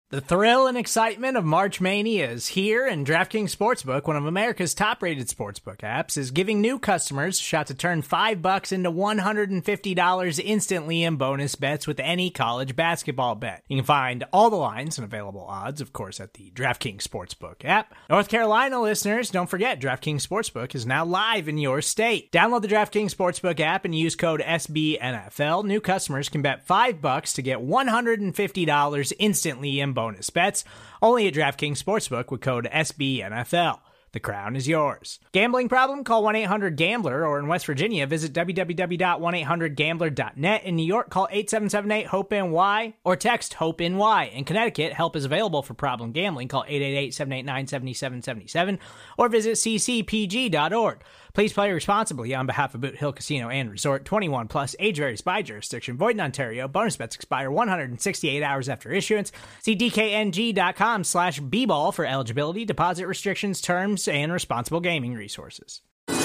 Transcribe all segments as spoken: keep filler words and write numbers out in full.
The thrill and excitement of March Mania is here, and DraftKings Sportsbook, one of America's top-rated sportsbook apps, is giving new customers a shot to turn five bucks into one hundred fifty dollars instantly in bonus bets with any college basketball bet. You can find all the lines and available odds, of course, at the DraftKings Sportsbook app. North Carolina listeners, don't forget, DraftKings Sportsbook is now live in your state. Download the DraftKings Sportsbook app and use code S B N F L. New customers can bet five bucks to get one hundred fifty dollars instantly in bonus bets, only at DraftKings Sportsbook with code S B N F L. The crown is yours. Gambling problem? Call one eight hundred gambler, or in West Virginia, visit w w w dot one eight hundred gambler dot net. In New York, call eight seven seven eight hope N Y or text HOPE-NY. In Connecticut, help is available for problem gambling. Call eight eight eight, seven eight nine, seven seven seven seven or visit c c p g dot org. Please play responsibly on behalf of Boot Hill Casino and Resort. twenty-one plus, age varies by jurisdiction. Void in Ontario. Bonus bets expire one hundred sixty-eight hours after issuance. See d k n g dot com slash b ball for eligibility, deposit restrictions, terms, and responsible gaming resources.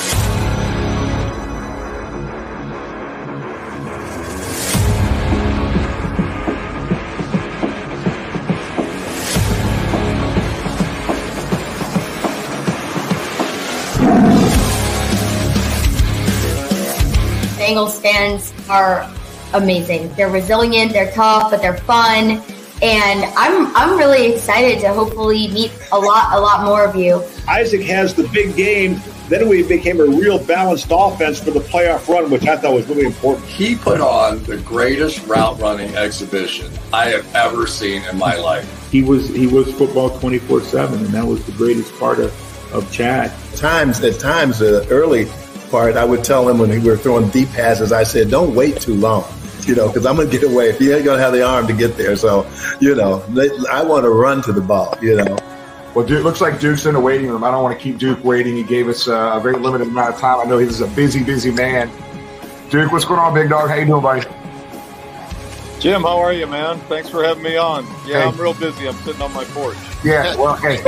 Bengals fans are amazing. They're resilient, they're tough, but they're fun. And I'm I'm really excited to hopefully meet a lot, a lot more of you. Isaac has the big game. Then we became a real balanced offense for the playoff run, which I thought was really important. He put on the greatest route running exhibition I have ever seen in my life. He was he was football twenty-four seven, and that was the greatest part of, of Chad. Times at times the early part, I would tell him when we were throwing deep passes, I said, don't wait too long, you know, because I'm going to get away. If you ain't going to have the arm to get there. So, you know, I want to run to the ball, you know. Well, Duke, looks like Duke's in the waiting room. I don't want to keep Duke waiting. He gave us a very limited amount of time. I know he's a busy, busy man. Duke, what's going on, big dog? How you doing, buddy? Jim, how are you, man? Thanks for having me on. Yeah, Hey. I'm real busy. I'm sitting on my porch. Yeah, well, hey.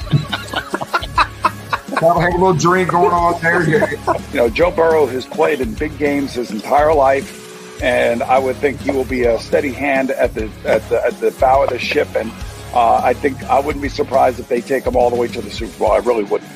Have a little drink going on there. You know, Joe Burrow has played in big games his entire life, and I would think he will be a steady hand at the at the at the bow of the ship. And uh, I think I wouldn't be surprised if they take him all the way to the Super Bowl. I really wouldn't.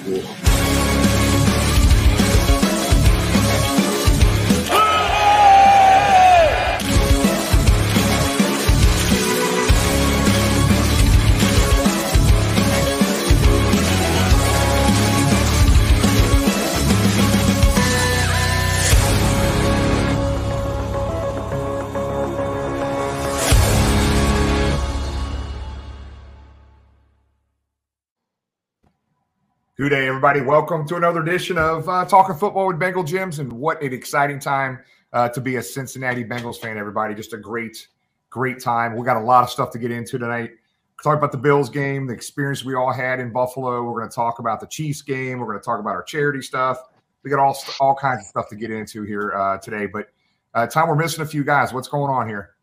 Good day, everybody. Welcome to another edition of uh, Talking Football with Bengal Gyms, and what an exciting time uh, to be a Cincinnati Bengals fan, everybody. Just a great, great time. We got a lot of stuff to get into tonight. Talk about the Bills game, the experience we all had in Buffalo. We're going to talk about the Chiefs game. We're going to talk about our charity stuff. We got all all kinds of stuff to get into here uh, today. But uh, Tom, we're missing a few guys. What's going on here?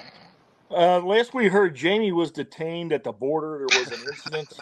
Uh, last we heard, Jamie was detained at the border. There was an incident.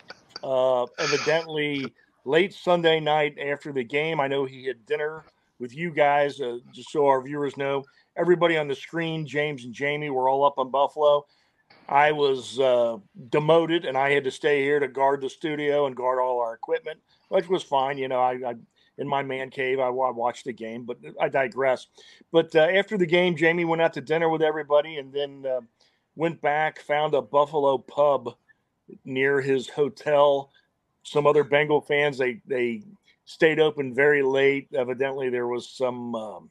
Uh, evidently, late Sunday night after the game, I know he had dinner with you guys, uh, just so our viewers know. Everybody on the screen, James and Jamie, were all up in Buffalo. I was uh, demoted, and I had to stay here to guard the studio and guard all our equipment, which was fine. You know, I, I in my man cave, I, I watched the game, but I digress. But uh, after the game, Jamie went out to dinner with everybody and then uh, went back, found a Buffalo pub near his hotel. Some other Bengal fans, they they stayed open very late. Evidently, there was some um,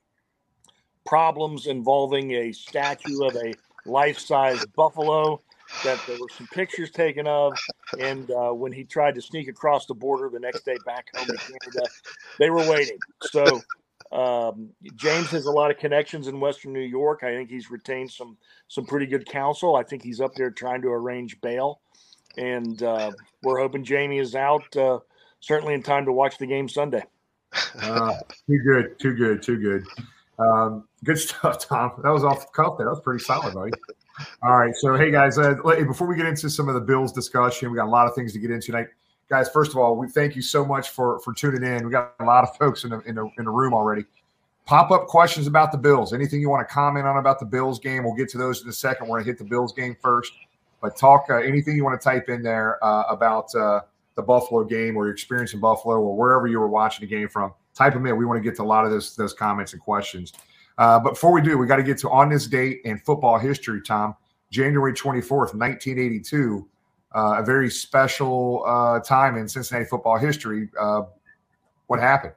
problems involving a statue of a life-size buffalo that there were some pictures taken of. And uh, when he tried to sneak across the border the next day back home to Canada, they were waiting. So um, James has a lot of connections in Western New York. I think he's retained some some pretty good counsel. I think he's up there trying to arrange bail. And uh, we're hoping Jamie is out uh, certainly in time to watch the game Sunday. Uh, too good, too good, too good. Um, good stuff, Tom. That was off the cuff there. That was pretty solid, buddy. All right. So, hey, guys, uh, before we get into some of the Bills discussion, we got a lot of things to get into tonight. Guys, first of all, we thank you so much for, for tuning in. We got a lot of folks in the, in the, in the room already. Pop up questions about the Bills. Anything you want to comment on about the Bills game, we'll get to those in a second. We're going to hit the Bills game first. But talk uh, anything you want to type in there uh, about uh, the Buffalo game or your experience in Buffalo or wherever you were watching the game from. Type them in. We want to get to a lot of those, those comments and questions. Uh, but before we do, we got to get to on this date in football history, Tom, January twenty-fourth, nineteen eighty-two, uh, a very special uh, time in Cincinnati football history. Uh, what happened?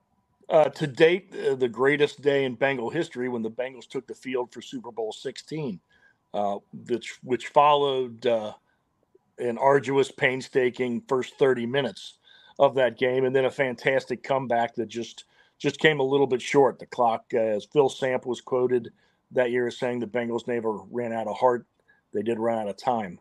Uh, to date, uh, the greatest day in Bengal history when the Bengals took the field for Super Bowl sixteen, uh, which, which followed uh, an arduous, painstaking first thirty minutes of that game, and then a fantastic comeback that just just came a little bit short. The clock, uh, as Phil Samp was quoted that year as saying the Bengals never ran out of heart. They did run out of time.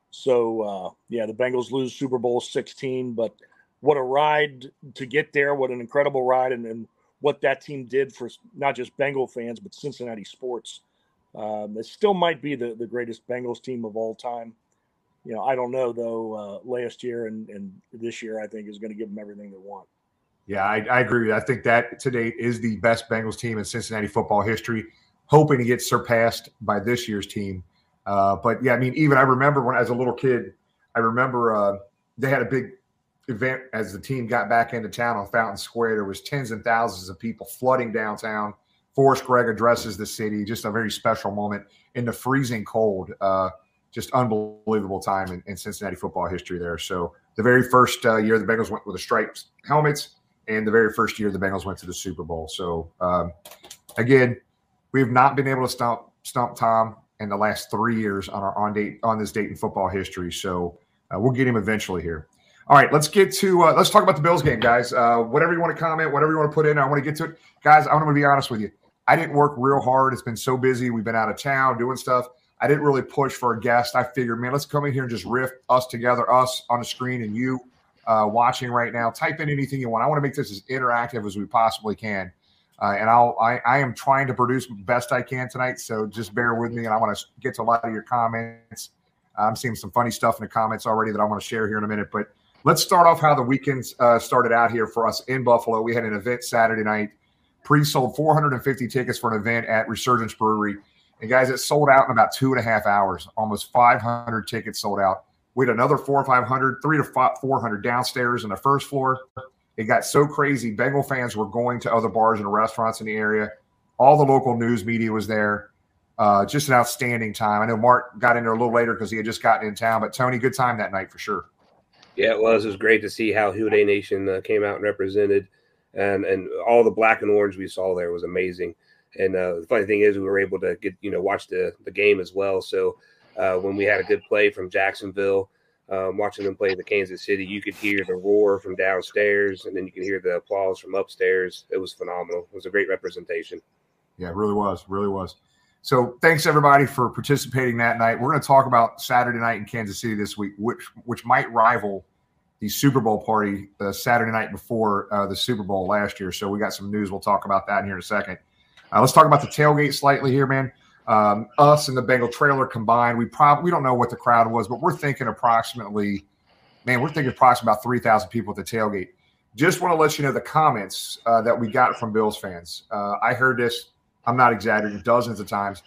So, uh, yeah, the Bengals lose Super Bowl sixteen, but what a ride to get there, what an incredible ride, and, and what that team did for not just Bengal fans, but Cincinnati sports. Um, it still might be the, the greatest Bengals team of all time. You know, I don't know, though, uh, last year and, and this year, I think, is going to give them everything they want. Yeah, I, I agree with you. I think that to date is the best Bengals team in Cincinnati football history, hoping to get surpassed by this year's team. Uh, but, yeah, I mean, even I remember when as a little kid, I remember uh, they had a big event as the team got back into town on Fountain Square. There was tens and thousands of people flooding downtown. Forrest Gregg addresses the city, just a very special moment in the freezing cold. Uh, just unbelievable time in, in Cincinnati football history there. So the very first uh, year the Bengals went with the striped helmets, and the very first year the Bengals went to the Super Bowl. So, um, again, we have not been able to stump, stump Tom in the last three years on our on date on this date in football history. So uh, we'll get him eventually here. All right, let's get to uh, let's talk about the Bills game, guys. Uh, whatever you want to comment, whatever you want to put in, I want to get to it, guys. I'm going to be honest with you. I didn't work real hard. It's been so busy. We've been out of town doing stuff. I didn't really push for a guest. I figured, man, let's come in here and just riff us together, us on the screen and you uh, watching right now. Type in anything you want. I want to make this as interactive as we possibly can. Uh, and I'll, I, I am trying to produce best I can tonight, so just bear with me. And I want to get to a lot of your comments. I'm seeing some funny stuff in the comments already that I want to share here in a minute. But let's start off how the weekends uh, started out here for us in Buffalo. We had an event Saturday night, pre-sold four hundred fifty tickets for an event at Resurgence Brewery. And, guys, it sold out in about two and a half hours. Almost five hundred tickets sold out. We had another four or five hundred, three to five, four hundred downstairs on the first floor. It got so crazy. Bengal fans were going to other bars and restaurants in the area. All the local news media was there. Uh, just an outstanding time. I know Mark got in there a little later because he had just gotten in town. But, Tony, good time that night for sure. Yeah, it was. It was great to see how Houday Nation uh, came out and represented. And and all the black and orange we saw there was amazing. And uh, the funny thing is we were able to get, you know, watch the, the game as well. So uh, when we had a good play from Jacksonville, um, watching them play the Kansas City, you could hear the roar from downstairs, and then you can hear the applause from upstairs. It was phenomenal. It was a great representation. Yeah, it really was. Really was. So thanks, everybody, for participating that night. We're going to talk about Saturday night in Kansas City this week, which which might rival the Super Bowl party the Saturday night before uh, the Super Bowl last year. So we got some news. We'll talk about that in here in a second. Uh, let's talk about the tailgate slightly here, man. Um, us and the Bengal trailer combined, we probably we don't know what the crowd was, but we're thinking approximately, man, we're thinking approximately about three thousand people at the tailgate. Just want to let you know the comments uh, that we got from Bills fans. Uh, I heard this, I'm not exaggerating, dozens of times.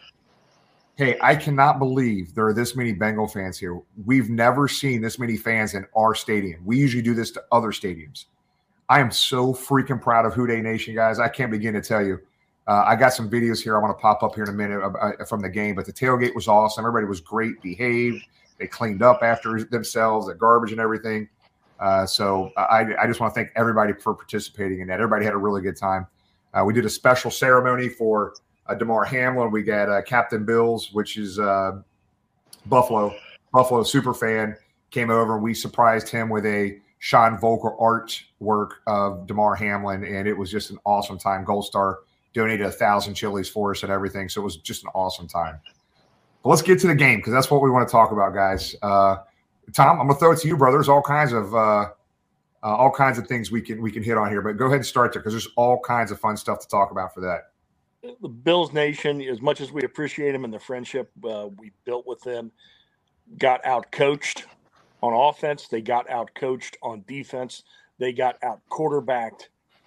Hey, I cannot believe there are this many Bengal fans here. We've never seen this many fans in our stadium. We usually do this to other stadiums. I am so freaking proud of Houday Nation, guys. I can't begin to tell you. Uh, I got some videos here I want to pop up here in a minute uh, from the game, but the tailgate was awesome. Everybody was great behaved. They cleaned up after themselves, the garbage and everything. Uh, so I, I just want to thank everybody for participating in that. Everybody had a really good time. Uh, we did a special ceremony for uh, Damar Hamlin. We got uh, Captain Bills, which is uh, Buffalo, Buffalo super fan, came over, and we surprised him with a Sean Volker artwork of Damar Hamlin, and it was just an awesome time. Gold Star donated a thousand chilies for us and everything, so it was just an awesome time. But let's get to the game because that's what we want to talk about, guys. Uh, Tom, I'm gonna throw it to you, brother. There's all kinds of uh, uh, all kinds of things we can we can hit on here, but go ahead and start there because there's all kinds of fun stuff to talk about for that. The Bills Nation, as much as we appreciate them and the friendship uh, we built with them, got out coached on offense. They got out coached on defense. They got out quarterbacked.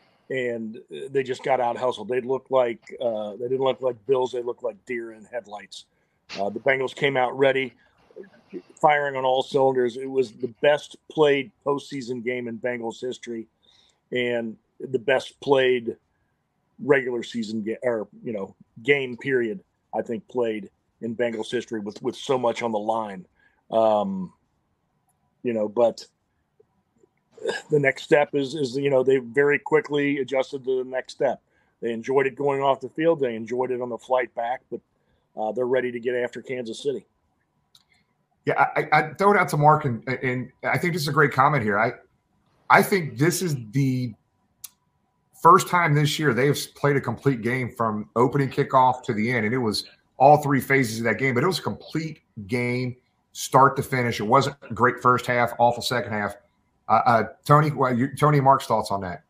And they just got out hustled. They looked like uh, they didn't look like Bills. They looked like deer in headlights. Uh, the Bengals came out ready. firing on all cylinders. It was the best played postseason game in Bengals history, and the best played regular season game, or you know, game period. I think played in Bengals history with with so much on the line. Um, you know, but the next step is is you know they very quickly adjusted to the next step. They enjoyed it going off the field. They enjoyed it on the flight back, but uh, they're ready to get after Kansas City. Yeah, I, I throw it out to Mark, and, and I think this is a great comment here. I I think this is the first time this year they have played a complete game from opening kickoff to the end, and it was all three phases of that game. But it was a complete game, start to finish. It wasn't a great first half, awful second half. Uh, uh, Tony, well, you, Tony and Mark's thoughts on that?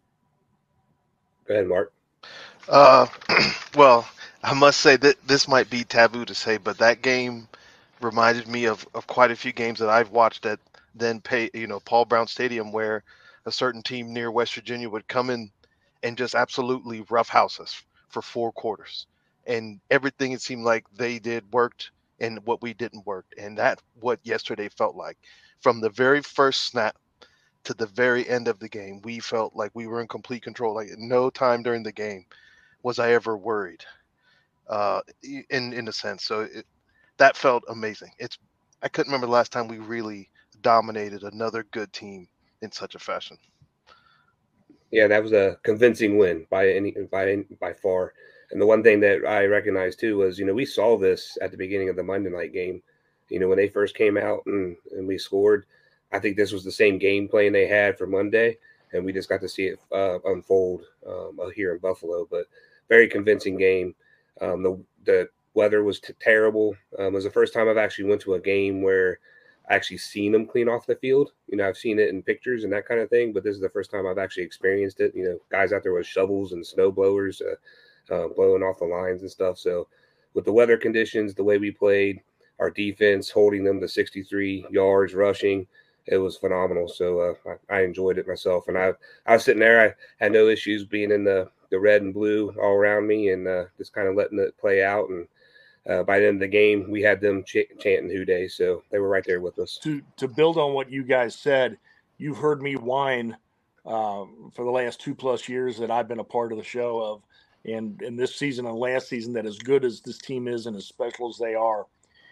Go ahead, Mark. Uh, well, I must say that this might be taboo to say, but that game reminded me of, of quite a few games that I've watched at then pay, you know, Paul Brown Stadium, where a certain team near West Virginia would come in and just absolutely roughhouse us for four quarters. And everything it seemed like they did worked and what we didn't work. And that's what yesterday felt like. From the very first snap to the very end of the game, we felt like we were in complete control. Like no time during the game was I ever worried uh, in, in a sense. So it, that felt amazing. It's I couldn't remember the last time we really dominated another good team in such a fashion. Yeah, that was a convincing win by any by by far. And the one thing that I recognized too was, you know, we saw this at the beginning of the Monday night game. You know, when they first came out and, and we scored, I think this was the same game plan they had for Monday, and we just got to see it uh, unfold um, here in Buffalo. But very convincing game. Um, the the weather was t- terrible. Um, it was the first time I've actually went to a game where I actually seen them clean off the field. You know, I've seen it in pictures and that kind of thing, but this is the first time I've actually experienced it. You know, guys out there with shovels and snow blowers uh, uh, blowing off the lines and stuff. So with the weather conditions, the way we played, our defense holding them to sixty-three yards rushing, it was phenomenal. So uh, I, I enjoyed it myself. And I, I was sitting there. I had no issues being in the, the red and blue all around me and uh, just kind of letting it play out. And uh, by the end of the game, we had them ch- chanting Who Day. So they were right there with us. To to build on what you guys said, you've heard me whine um, for the last two plus years that I've been a part of the show of. And in this season and last season, that as good as this team is and as special as they are,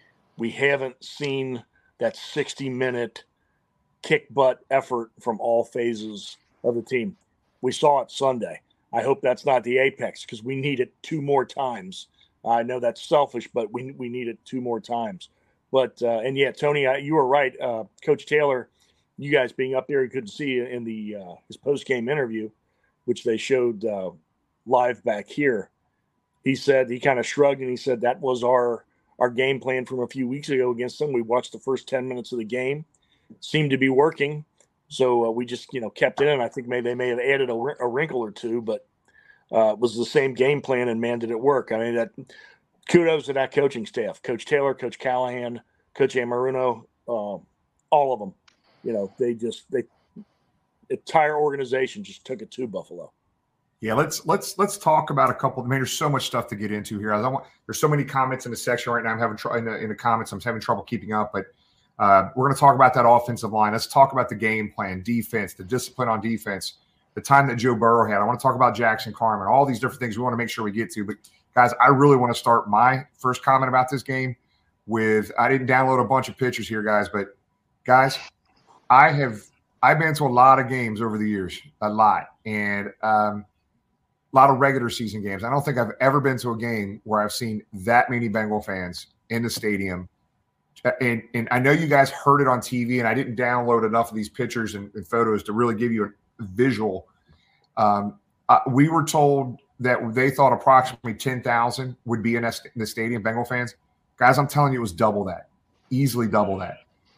we haven't seen that sixty-minute kick butt effort from all phases of the team. We saw it Sunday. I hope that's not the apex because we need it two more times. I know that's selfish, but we we need it two more times. But uh, and yeah, Tony, I, you were right. Uh, Coach Taylor, you guys being up there, you couldn't see in the uh, his post game interview, which they showed uh, live back here. He said he kind of shrugged and he said that was our our game plan from a few weeks ago against them. We watched the first ten minutes of the game. Seemed to be working, so uh, we just you know kept it in. I think maybe they may have added a, a wrinkle or two, but uh, it was the same game plan, and man, did it work! I mean, that kudos to that coaching staff, Coach Taylor, Coach Callahan, Coach Amaruno, uh, all of them. You know, they just they the entire organization just took it to Buffalo. Yeah, let's let's let's talk about a couple. I mean, there's so much stuff to get into here. I don't want, there's so many comments in the section right now. I'm having tr- in, the, in the comments. I'm having trouble keeping up, but. Uh, we're going to talk about that offensive line. Let's talk about the game plan, defense, the discipline on defense, the time that Joe Burrow had. I want to talk about Jackson Carman, all these different things we want to make sure we get to. But, guys, I really want to start my first comment about this game with – I didn't download a bunch of pictures here, guys. But, guys, I have – I've been to a lot of games over the years, a lot, and um, a lot of regular season games. I don't think I've ever been to a game where I've seen that many Bengal fans in the stadium. And, and I know you guys heard it on T V, and I didn't download enough of these pictures and, and photos to really give you a visual. Um, uh, we were told that they thought approximately ten thousand would be in, in the stadium, Bengal fans. Guys, I'm telling you, it was double that, easily double that.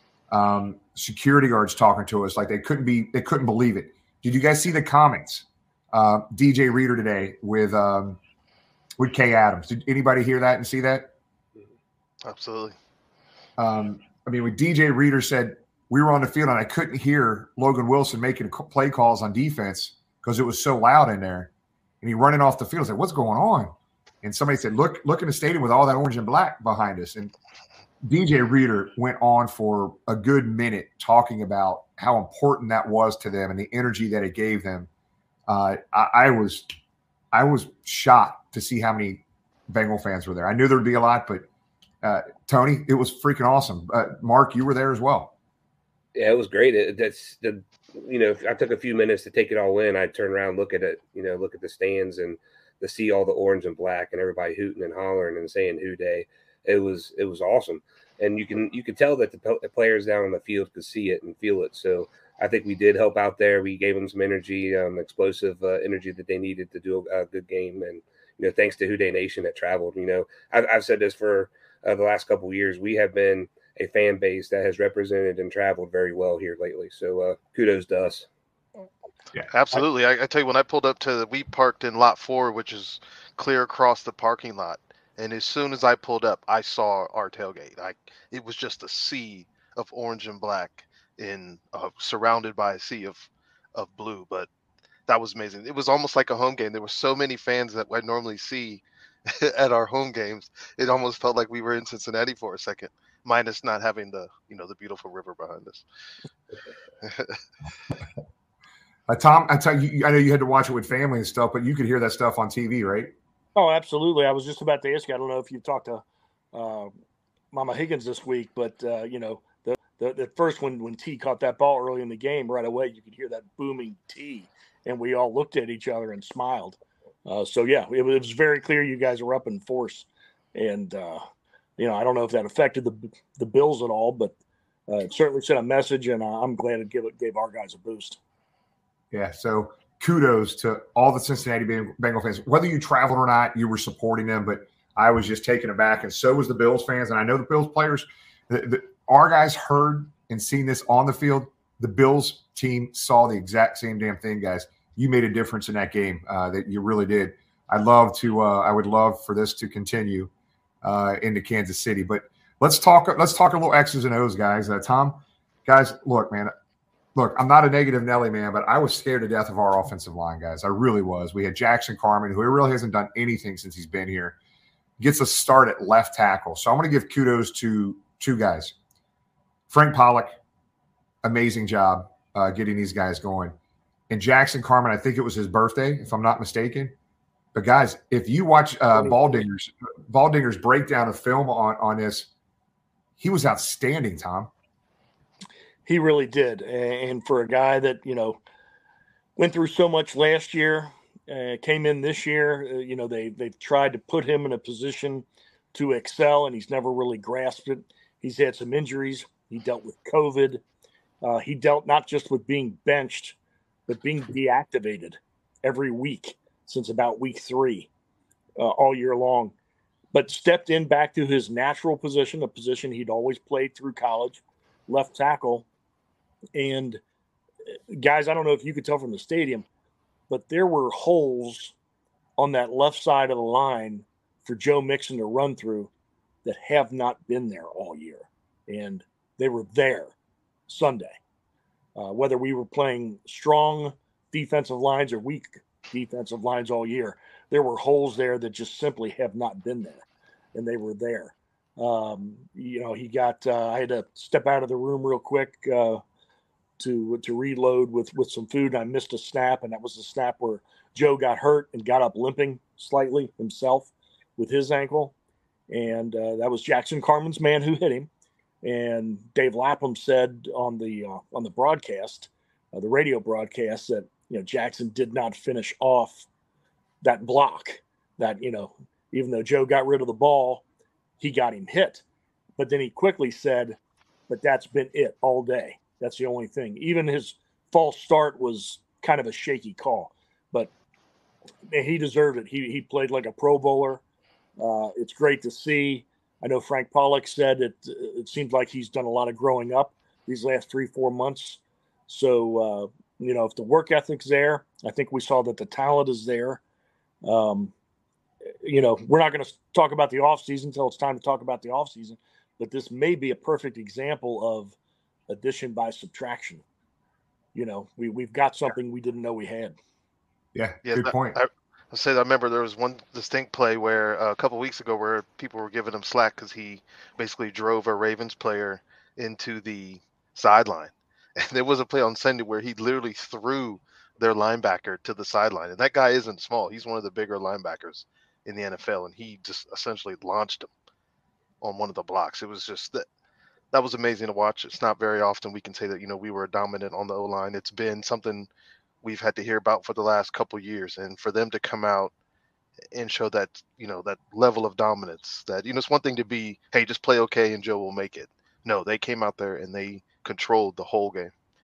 Um, security guards talking to us like they couldn't be, they couldn't believe it. Did you guys see the comments? Uh, D J Reader today with um, with Kay Adams. Did anybody hear that and see that? Absolutely. Um, I mean, when D J Reader said we were on the field and I couldn't hear Logan Wilson making play calls on defense because it was so loud in there, and he running off the field. I said, "What's going on?" And somebody said, "Look, look in the stadium with all that orange and black behind us." And D J Reader went on for a good minute talking about how important that was to them and the energy that it gave them. Uh, I, I was I was shocked to see how many Bengal fans were there. I knew there would be a lot, but uh, Tony, it was freaking awesome. Uh, Mark, you were there as well. Yeah, it was great. It, that's the you know, I took a few minutes to take it all in. I turn around, look at it, you know, look at the stands and to see all the orange and black and everybody hooting and hollering and saying "Who Day." It was it was awesome, and you can you could tell that the, the players down on the field could see it and feel it. So I think we did help out there. We gave them some energy, um, explosive uh, energy that they needed to do a, a good game. And you know, thanks to Who Day Nation that traveled. You know, I've, I've said this for uh, the last couple of years. We have been a fan base that has represented and traveled very well here lately. So uh, kudos to us. Yeah, absolutely. I, I tell you, when I pulled up to the, we parked in lot four, which is clear across the parking lot. And as soon as I pulled up, I saw our tailgate. I, it was just a sea of orange and black in uh, surrounded by a sea of, of blue. But that was amazing. It was almost like a home game. There were so many fans that I normally see at our home games. It almost felt like we were in Cincinnati for a second, minus not having the, you know, the beautiful river behind us. uh, Tom, I tell you, I know you had to watch it with family and stuff, but you could hear that stuff on T V, right? Oh, absolutely. I was just about to ask you. I don't know if you talked to uh, Mama Higgins this week, but uh, you know, the, the the first when when T caught that ball early in the game, right away you could hear that booming T, and we all looked at each other and smiled. Uh, so yeah, it, it was very clear you guys were up in force, and uh, you know, I don't know if that affected the the Bills at all, but uh, it certainly sent a message, and uh, I'm glad it gave it gave our guys a boost. Yeah. So. Kudos to all the Cincinnati Bengal fans. Whether you traveled or not, you were supporting them, but I was just taken aback, and so was the Bills fans. And I know the Bills players, the, the, our guys heard and seen this on the field. The Bills team saw the exact same damn thing, guys. You made a difference in that game. Uh, that you really did. I'd love to. Uh, I would love for this to continue uh, into Kansas City. But let's talk. Let's talk a little X's and O's, guys. Uh, Tom, guys, look, man. Look, I'm not a negative Nelly man, but I was scared to death of our offensive line, guys. I really was. We had Jackson Carman, who really hasn't done anything since he's been here, gets a start at left tackle. So I'm going to give kudos to two guys. Frank Pollock, amazing job uh, getting these guys going. And Jackson Carman, I think it was his birthday, if I'm not mistaken. But, guys, if you watch uh, Baldinger's, Baldinger's breakdown of film on, on this, he was outstanding, Tom. He really did. And for a guy that, you know, went through so much last year, uh, came in this year, uh, you know, they, they've tried to put him in a position to excel, and he's never really grasped it. He's had some injuries. He dealt with COVID. Uh, he dealt not just with being benched, but being deactivated every week since about week three, uh, all year long. But stepped in back to his natural position, a position he'd always played through college, left tackle. And guys, I don't know if you could tell from the stadium, but there were holes on that left side of the line for Joe Mixon to run through that have not been there all year. And they were there Sunday. Uh, whether we were playing strong defensive lines or weak defensive lines all year, there were holes there that just simply have not been there. And they were there. Um, you know, he got, uh, I had to step out of the room real quick, uh, to to reload with with some food. I missed a snap, and that was the snap where Joe got hurt and got up limping slightly himself with his ankle, and uh, that was Jackson Carman's man who hit him. And Dave Lapham said on the uh, on the broadcast, uh, the radio broadcast, that you know Jackson did not finish off that block. That you know, even though Joe got rid of the ball, he got him hit. But then he quickly said, "But that's been it all day. That's the only thing." Even his false start was kind of a shaky call, but he deserved it. He he played like a Pro Bowler. Uh, it's great to see. I know Frank Pollock said it. It seems like he's done a lot of growing up these last three, four months. So uh, you know, if the work ethic's there, I think we saw that the talent is there. Um, you know, we're not going to talk about the offseason until it's time to talk about the offseason, but this may be a perfect example of addition by subtraction. You know, we, we've got something we didn't know we had. Yeah, yeah good that, point. I, I said I remember there was one distinct play where uh, a couple weeks ago where people were giving him slack because he basically drove a Ravens player into the sideline. And there was a play on Sunday where he literally threw their linebacker to the sideline. And that guy isn't small. He's one of the bigger linebackers in the N F L. And he just essentially launched him on one of the blocks. It was just that that was amazing to watch. It's not very often we can say that, you know, we were dominant on the O-line. It's been something we've had to hear about for the last couple of years. And for them to come out and show that, you know, that level of dominance that, you know, it's one thing to be, hey, just play okay and Joe will make it. No, they came out there and they controlled the whole game.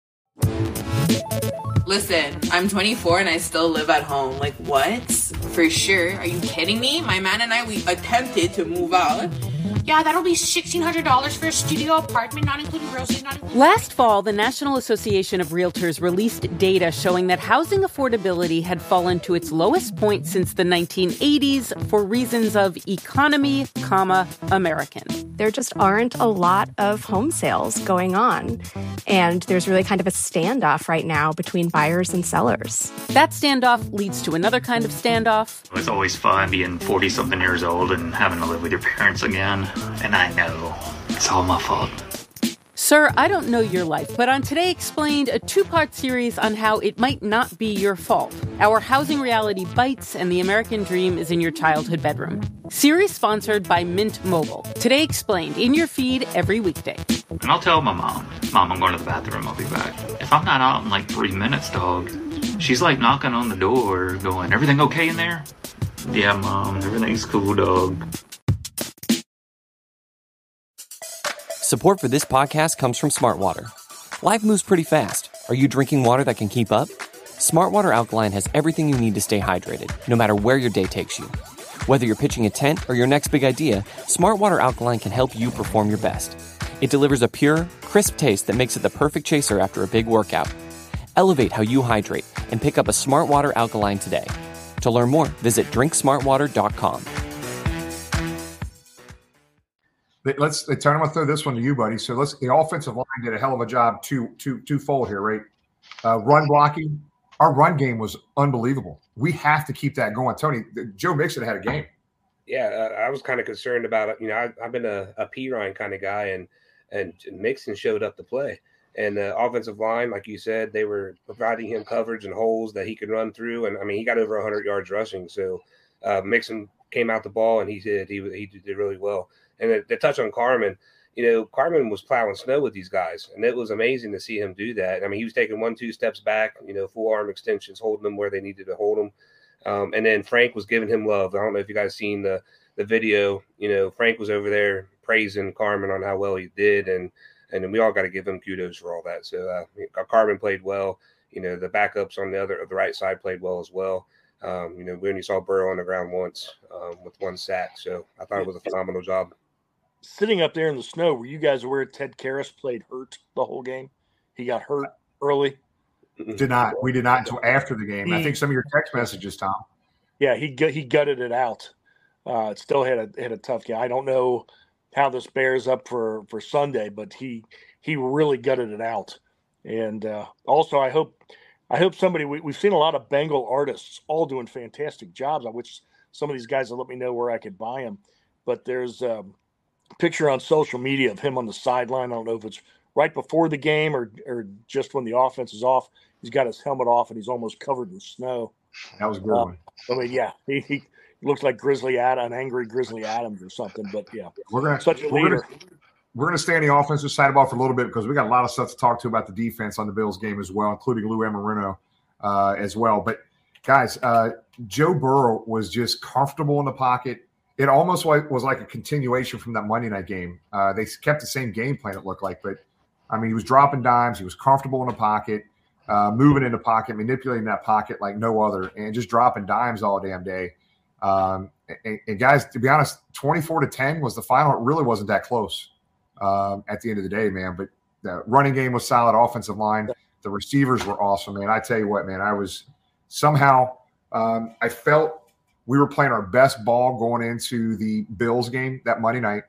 Listen, I'm twenty-four and I still live at home. Like, what? For sure. Are you kidding me? My man and I, we attempted to move out. Yeah, that'll be sixteen hundred dollars for a studio apartment, not including groceries, not including... Last fall, the National Association of Realtors released data showing that housing affordability had fallen to its lowest point since the nineteen eighties for reasons of economy, comma, American. There just aren't a lot of home sales going on. And there's really kind of a standoff right now between buyers and sellers. That standoff leads to another kind of standoff. It's always fun being forty-something years old and having to live with your parents again. And I know it's all my fault. Sir, I don't know your life, but on Today Explained, a two-part series on how it might not be your fault. Our housing reality bites and the American dream is in your childhood bedroom. Series sponsored by Mint Mobile. Today Explained, in your feed every weekday. And I'll tell my mom, Mom, I'm going to the bathroom, I'll be back. If I'm not out in like three minutes, dog, she's like knocking on the door going, everything okay in there? Yeah, Mom, everything's cool, dog. Support for this podcast comes from Smartwater. Life moves pretty fast. Are you drinking water that can keep up? Smartwater Alkaline has everything you need to stay hydrated, no matter where your day takes you. Whether you're pitching a tent or your next big idea, Smartwater Alkaline can help you perform your best. It delivers a pure, crisp taste that makes it the perfect chaser after a big workout. Elevate how you hydrate and pick up a Smartwater Alkaline today. To learn more, visit drink smartwater dot com. Let's Tony, I'm gonna throw this one to you, buddy. So let's the offensive line did a hell of a job two two twofold here, right? Uh, run blocking. Our run game was unbelievable. We have to keep that going. Tony, Joe Mixon had a game. Yeah, uh, I was kind of concerned about it. You know, I, I've been a, a P. Ryan kind of guy, and and Mixon showed up to play. And the offensive line, like you said, they were providing him coverage and holes that he could run through. And I mean, he got over one hundred yards rushing. So uh, Mixon came out the ball, and he did he he did really well. And the, the touch on Carman, you know, Carman was plowing snow with these guys, and it was amazing to see him do that. I mean, he was taking one, two steps back, you know, full arm extensions, holding them where they needed to hold them. Um, and then Frank was giving him love. I don't know if you guys seen the the video. You know, Frank was over there praising Carman on how well he did, and and we all got to give him kudos for all that. So uh, Carman played well. You know, the backups on the other the right side played well as well. Um, you know, we only saw Burrow on the ground once um, with one sack, so I thought it was a phenomenal job. Sitting up there in the snow, were you guys aware Ted Karras played hurt the whole game? He got hurt early. Did not. We did not until after the game. He, I think some of your text messages, Tom. Yeah, he he gutted it out. Uh, it still had a had a tough game. I don't know how this bears up for, for Sunday, but he he really gutted it out. And uh, also, I hope I hope somebody we, we've seen a lot of Bengal artists all doing fantastic jobs. I wish some of these guys would let me know where I could buy them. But there's um, a picture on social media of him on the sideline. I don't know if it's right before the game or or just when the offense is off. He's got his helmet off and he's almost covered in snow. That was a good uh, one. I mean, yeah, he, he looks like Grizzly Adam, an angry Grizzly Adams or something. But yeah, we're gonna such a we're leader. Gonna, we're gonna stay on the offensive side of the ball for a little bit because we got a lot of stuff to talk to about the defense on the Bills game as well, including Lou Amarino uh, as well. But guys, uh, Joe Burrow was just comfortable in the pocket. It almost was like a continuation from that Monday night game. Uh, they kept the same game plan, it looked like, but I mean, he was dropping dimes. He was comfortable in the pocket. Uh, moving in the pocket, manipulating that pocket like no other, and just dropping dimes all damn day. Um, and, and guys, to be honest, twenty-four to ten was the final. It really wasn't that close um, at the end of the day, man. But the running game was solid, offensive line. The receivers were awesome, man. I tell you what, man, I was somehow um, I felt we were playing our best ball going into the Bills game that Monday night,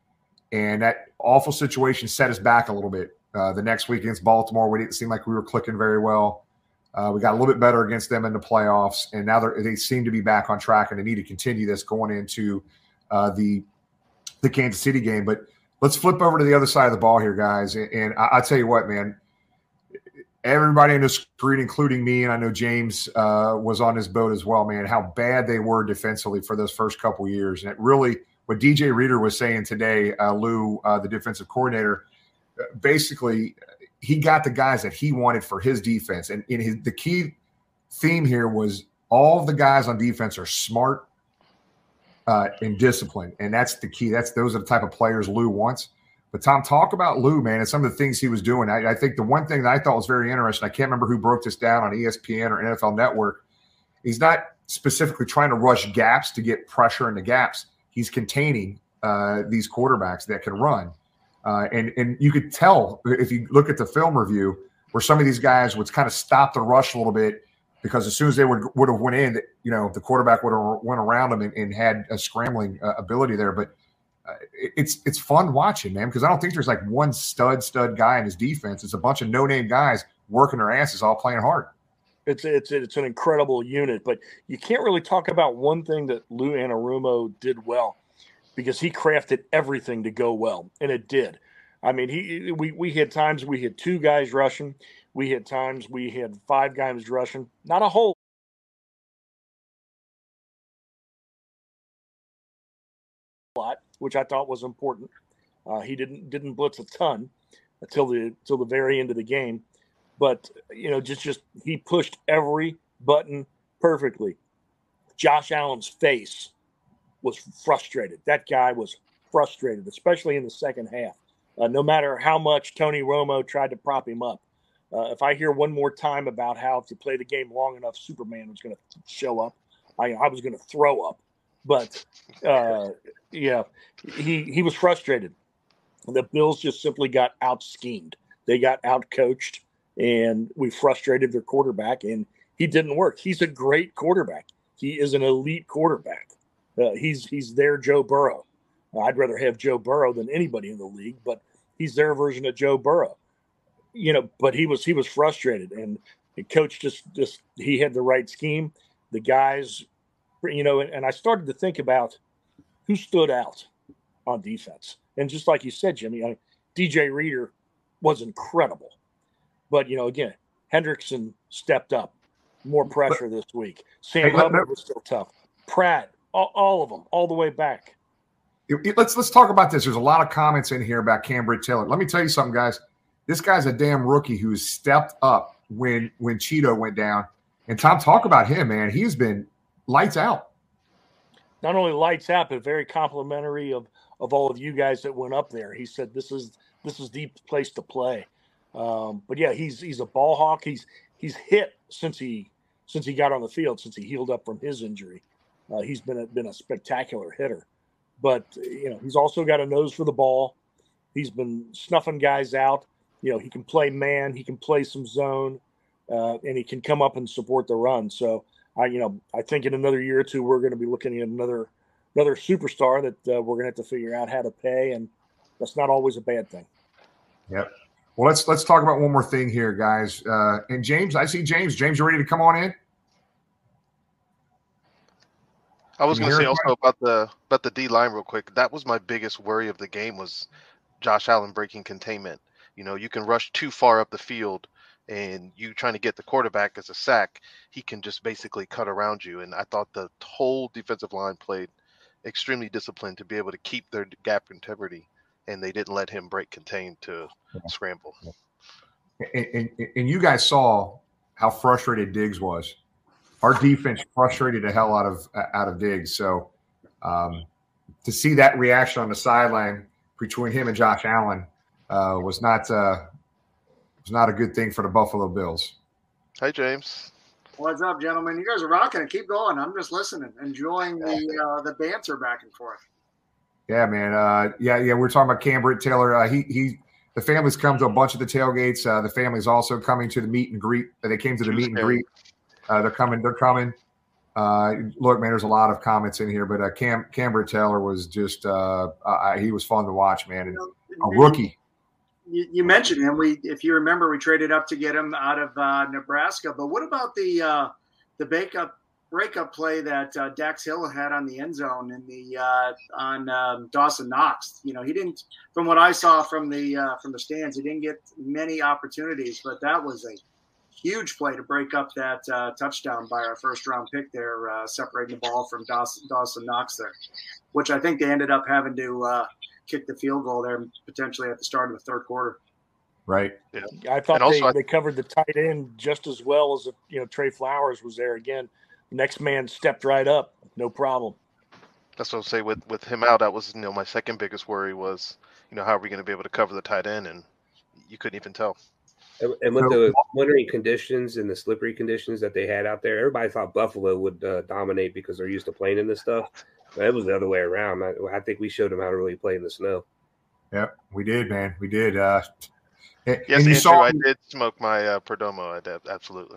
and that awful situation set us back a little bit. Uh, the next week against Baltimore, we didn't seem like we were clicking very well. Uh, we got a little bit better against them in the playoffs, and now they seem to be back on track, and they need to continue this going into uh, the the Kansas City game. But let's flip over to the other side of the ball here, guys. And, and I, I tell you what, man, everybody in the screen, including me, and I know James uh, was on this boat as well, man, how bad they were defensively for those first couple years. And it really, what D J Reader was saying today, uh, Lou, uh, the defensive coordinator, basically he got the guys that he wanted for his defense. And in his, the key theme here was all of the guys on defense are smart uh, and disciplined. And that's the key. That's those are the type of players Lou wants. But Tom, talk about Lou, man, and some of the things he was doing. I, I think the one thing that I thought was very interesting, I can't remember who broke this down on E S P N or N F L Network. He's not specifically trying to rush gaps to get pressure in the gaps. He's containing uh, these quarterbacks that can run. Uh, and, and you could tell if you look at the film review where some of these guys would kind of stop the rush a little bit because as soon as they would would have went in, you know, the quarterback would have went around them and, and had a scrambling uh, ability there. But uh, it's it's fun watching, man, because I don't think there's like one stud stud guy in his defense. It's a bunch of no name guys working their asses, all playing hard. It's it's it's an incredible unit, but you can't really talk about one thing that Lou Anarumo did well, because he crafted everything to go well, and it did. I mean, he we we had times we had two guys rushing, we had times we had five guys rushing, not a whole lot, which I thought was important. Uh, he didn't didn't blitz a ton until the until the very end of the game. But, you know, just, just he pushed every button perfectly. Josh Allen's face was frustrated. That guy was frustrated, especially in the second half. Uh, no matter how much Tony Romo tried to prop him up. Uh, if I hear one more time about how if you play the game long enough, Superman was going to show up, I, I was going to throw up. But, uh, yeah, he, he was frustrated. The Bills just simply got out-schemed. They got out-coached. And we frustrated their quarterback, and he didn't work. He's a great quarterback. He is an elite quarterback. Uh, he's he's their Joe Burrow. Uh, I'd rather have Joe Burrow than anybody in the league, but he's their version of Joe Burrow. You know, but he was he was frustrated, and the coach just just he had the right scheme. The guys, you know, and, and I started to think about who stood out on defense, and just like you said, Jimmy, I, D J Reader was incredible. But, you know, again, Hendrickson stepped up. More pressure this week. Sam hey, Hubbard was still tough. Pratt, all, all of them, all the way back. Let's let's talk about this. There's a lot of comments in here about Cam Britt-Taylor. Let me tell you something, guys. This guy's a damn rookie who's stepped up when when Cheeto went down. And Tom, talk about him, man. He's been lights out. Not only lights out, but very complimentary of, of all of you guys that went up there. He said this is this is the place to play. Um, but yeah, he's he's a ball hawk. He's he's hit since he since he got on the field, since he healed up from his injury. Uh, he's been a, been a spectacular hitter. But you know, he's also got a nose for the ball. He's been snuffing guys out. You know, he can play man, he can play some zone, uh, and he can come up and support the run. So I, you know, I think in another year or two we're going to be looking at another another superstar that uh, we're going to have to figure out how to pay, and that's not always a bad thing. Yep. Well, let's let's talk about one more thing here, guys. Uh, and James, I see James. James, you ready to come on in? I was going to say also about the about the D line real quick. That was my biggest worry of the game was Josh Allen breaking containment. You know, you can rush too far up the field, and you trying to get the quarterback as a sack, he can just basically cut around you. And I thought the whole defensive line played extremely disciplined to be able to keep their gap integrity, and they didn't let him break contain to scramble. And, and, and you guys saw how frustrated Diggs was. Our defense frustrated the hell out of out of Diggs. So um, to see that reaction on the sideline between him and Josh Allen uh, was not uh, was not a good thing for the Buffalo Bills. Hi, James. What's up, gentlemen? You guys are rocking it. Keep going. I'm just listening, enjoying the uh, the banter back and forth. Yeah, man. Uh, yeah, yeah. We're talking about Cam Britt-Taylor. Uh, he he. The family's come to a bunch of the tailgates. Uh, the family's also coming to the meet and greet. They came to the meet and greet. Uh, they're coming. They're coming. Uh, look, man, there's a lot of comments in here, but uh, Cam Cam Britt-Taylor was just uh, uh, he was fun to watch, man, and a rookie. you, you mentioned him. We, if you remember, we traded up to get him out of uh, Nebraska. But what about the uh, the breakup breakup play that uh, Dax Hill had on the end zone in the uh, on um, Dawson Knox? You know, he didn't. From what I saw from the uh, from the stands, he didn't get many opportunities, but that was a huge play to break up that uh, touchdown by our first round pick there, uh, separating the ball from Dawson, Dawson Knox there, which I think they ended up having to uh, kick the field goal there potentially at the start of the third quarter. Right. Yeah. I thought they, I, they covered the tight end just as well as, if, you know, Trey Flowers was there again. Next man stepped right up. No problem. That's what I'll say with, with him out. That was, you know, my second biggest worry was, you know, how are we going to be able to cover the tight end? And you couldn't even tell. And with the wintry conditions and the slippery conditions that they had out there, everybody thought Buffalo would uh, dominate because they're used to playing in this stuff. But it was the other way around. I, I think we showed them how to really play in the snow. Yep, we did, man. We did. Uh, and, yes, and you Andrew, saw I did smoke my uh, Perdomo. I did, absolutely.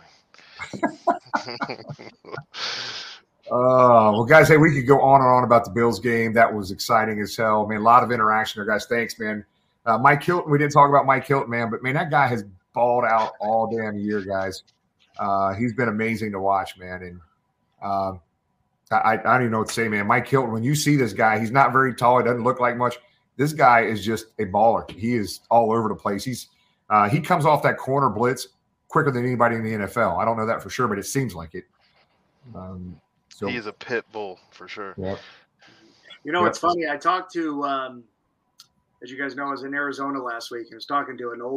Uh, well, guys, hey, we could go on and on about the Bills game. That was exciting as hell. I mean, a lot of interaction there, guys. Thanks, man. Uh, Mike Hilton, we didn't talk about Mike Hilton, man, but, man, that guy has balled out all damn year, guys. Uh, he's been amazing to watch, man. And um, I, I don't even know what to say, man. Mike Hilton, when you see this guy, he's not very tall. He doesn't look like much. This guy is just a baller. He is all over the place. He's uh, he comes off that corner blitz quicker than anybody in the N F L. I don't know that for sure, but it seems like it. Um, so, he is a pit bull for sure. Yeah. You know, Yep. it's funny. I talked to, um, as you guys know, I was in Arizona last week and was talking to an old,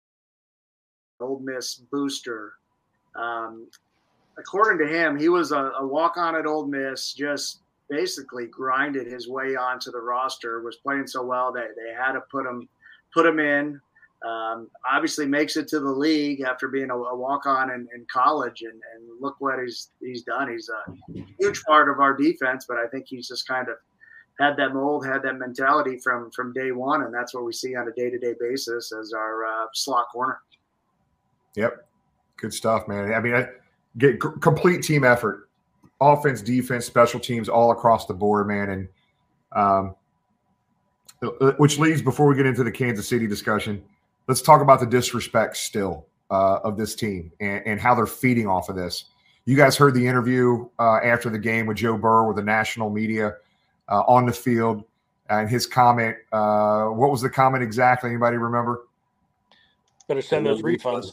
old Miss booster. Um, according to him, he was a, a walk-on at Ole Miss, just basically grinded his way onto the roster, was playing so well that they had to put him, put him in. Um, obviously makes it to the league after being a, a walk-on in, in college, and, and look what he's he's done. He's a huge part of our defense, but I think he's just kind of had that mold, had that mentality from from day one, and that's what we see on a day-to-day basis as our uh, slot corner. Yep. Good stuff, man. I mean, I get c- complete team effort, offense, defense, special teams, all across the board, man. And um, which leads, before we get into the Kansas City discussion, let's talk about the disrespect still uh, of this team and, and how they're feeding off of this. You guys heard the interview uh, after the game with Joe Burrow with the national media uh, on the field, and his comment. Uh, what was the comment exactly? Anybody remember? Better send those refunds.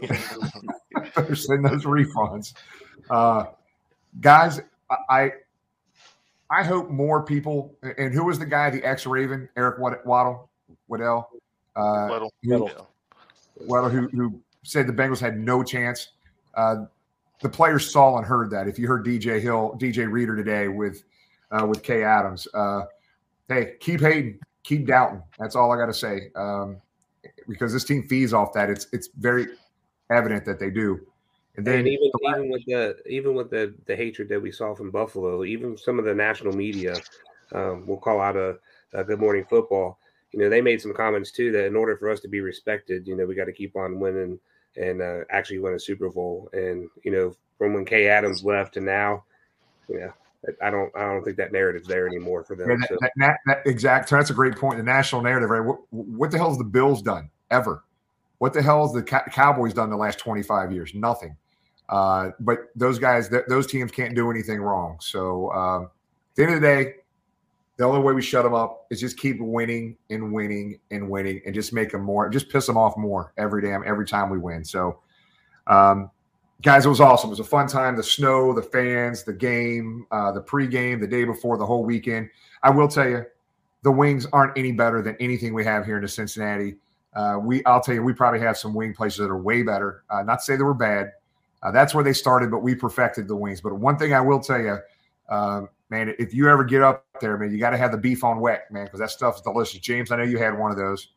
Better send those refunds. Uh, guys, I I hope more people – and who was the guy, the ex-Raven, Eric Waddle? Waddell? Uh, Weddle. Who, Weddle, who, who said the Bengals had no chance. Uh, the players saw and heard that. If you heard D J Hill, D J Reader today with uh, with Kay Adams, uh, hey, keep hating, keep doubting. That's all I got to say. Um, because this team feeds off that. It's it's very evident that they do. And then and even even with the even with the the hatred that we saw from Buffalo, even some of the national media, um, we'll call out a, a Good Morning Football. You know, they made some comments too that in order for us to be respected, you know, we got to keep on winning and uh, actually win a Super Bowl. And you know, from when Kay Adams left to now, you know, I don't I don't think that narrative's there anymore for them. Yeah, that, so. that, that, that exact. That's a great point. The national narrative, right? What, what the hell has the Bills done ever? What the hell has the Cow- Cowboys done the last twenty-five years? Nothing. Uh, but those guys, th- those teams can't do anything wrong. So um, at the end of the day, the only way we shut them up is just keep winning and winning and winning and just make them more, just piss them off more every damn, every time we win. So, um, guys, it was awesome. It was a fun time. The snow, the fans, the game, uh, the pregame, the day before, the whole weekend. I will tell you, the wings aren't any better than anything we have here in Cincinnati. Uh, we, I'll tell you, we probably have some wing places that are way better. Uh, not to say they were bad. Uh, that's where they started, but we perfected the wings. But one thing I will tell you, um, man, if you ever get up there, man, you got to have the beef on wet, man, because that stuff's delicious. James, I know you had one of those.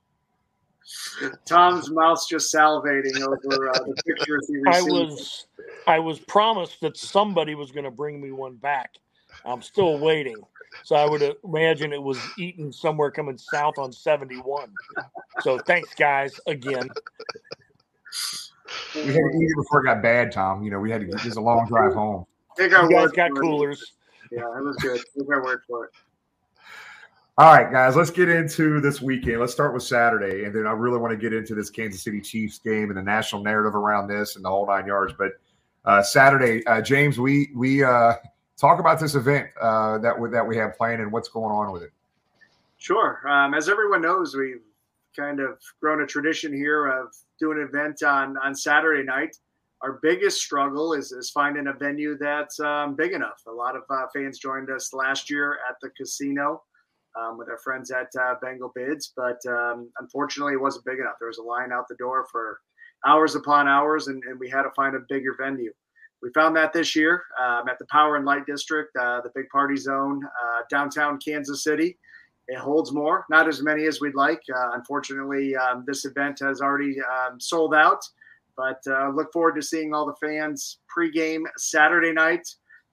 Tom's mouth's just salivating over uh, the pictures he I received. was, I was promised that somebody was going to bring me one back. I'm still waiting. So I would imagine it was eaten somewhere coming south on seventy-one. So thanks, guys, again. We had to eat it before it got bad, Tom. You know, we had to – it was a long drive home. Take our You guys word got for it. coolers. Yeah, it was good. Take our word for it. All right, guys, let's get into this weekend. Let's start with Saturday, and then I really want to get into this Kansas City Chiefs game and the national narrative around this and the whole nine yards. But uh, Saturday, uh, James, we we uh, talk about this event uh, that we, that we have planned and what's going on with it. Sure. Um, as everyone knows, we've kind of grown a tradition here of doing an event on, on Saturday night. Our biggest struggle is, is finding a venue that's um, big enough. A lot of uh, fans joined us last year at the casino um, with our friends at uh, Bengal Bids, but um, unfortunately it wasn't big enough. There was a line out the door for hours upon hours, and, and we had to find a bigger venue. We found that this year um, at the Power and Light District, uh, the big party zone, uh, downtown Kansas City. It holds more, not as many as we'd like. Uh, unfortunately, um, this event has already um, sold out. But uh, look forward to seeing all the fans pregame Saturday night.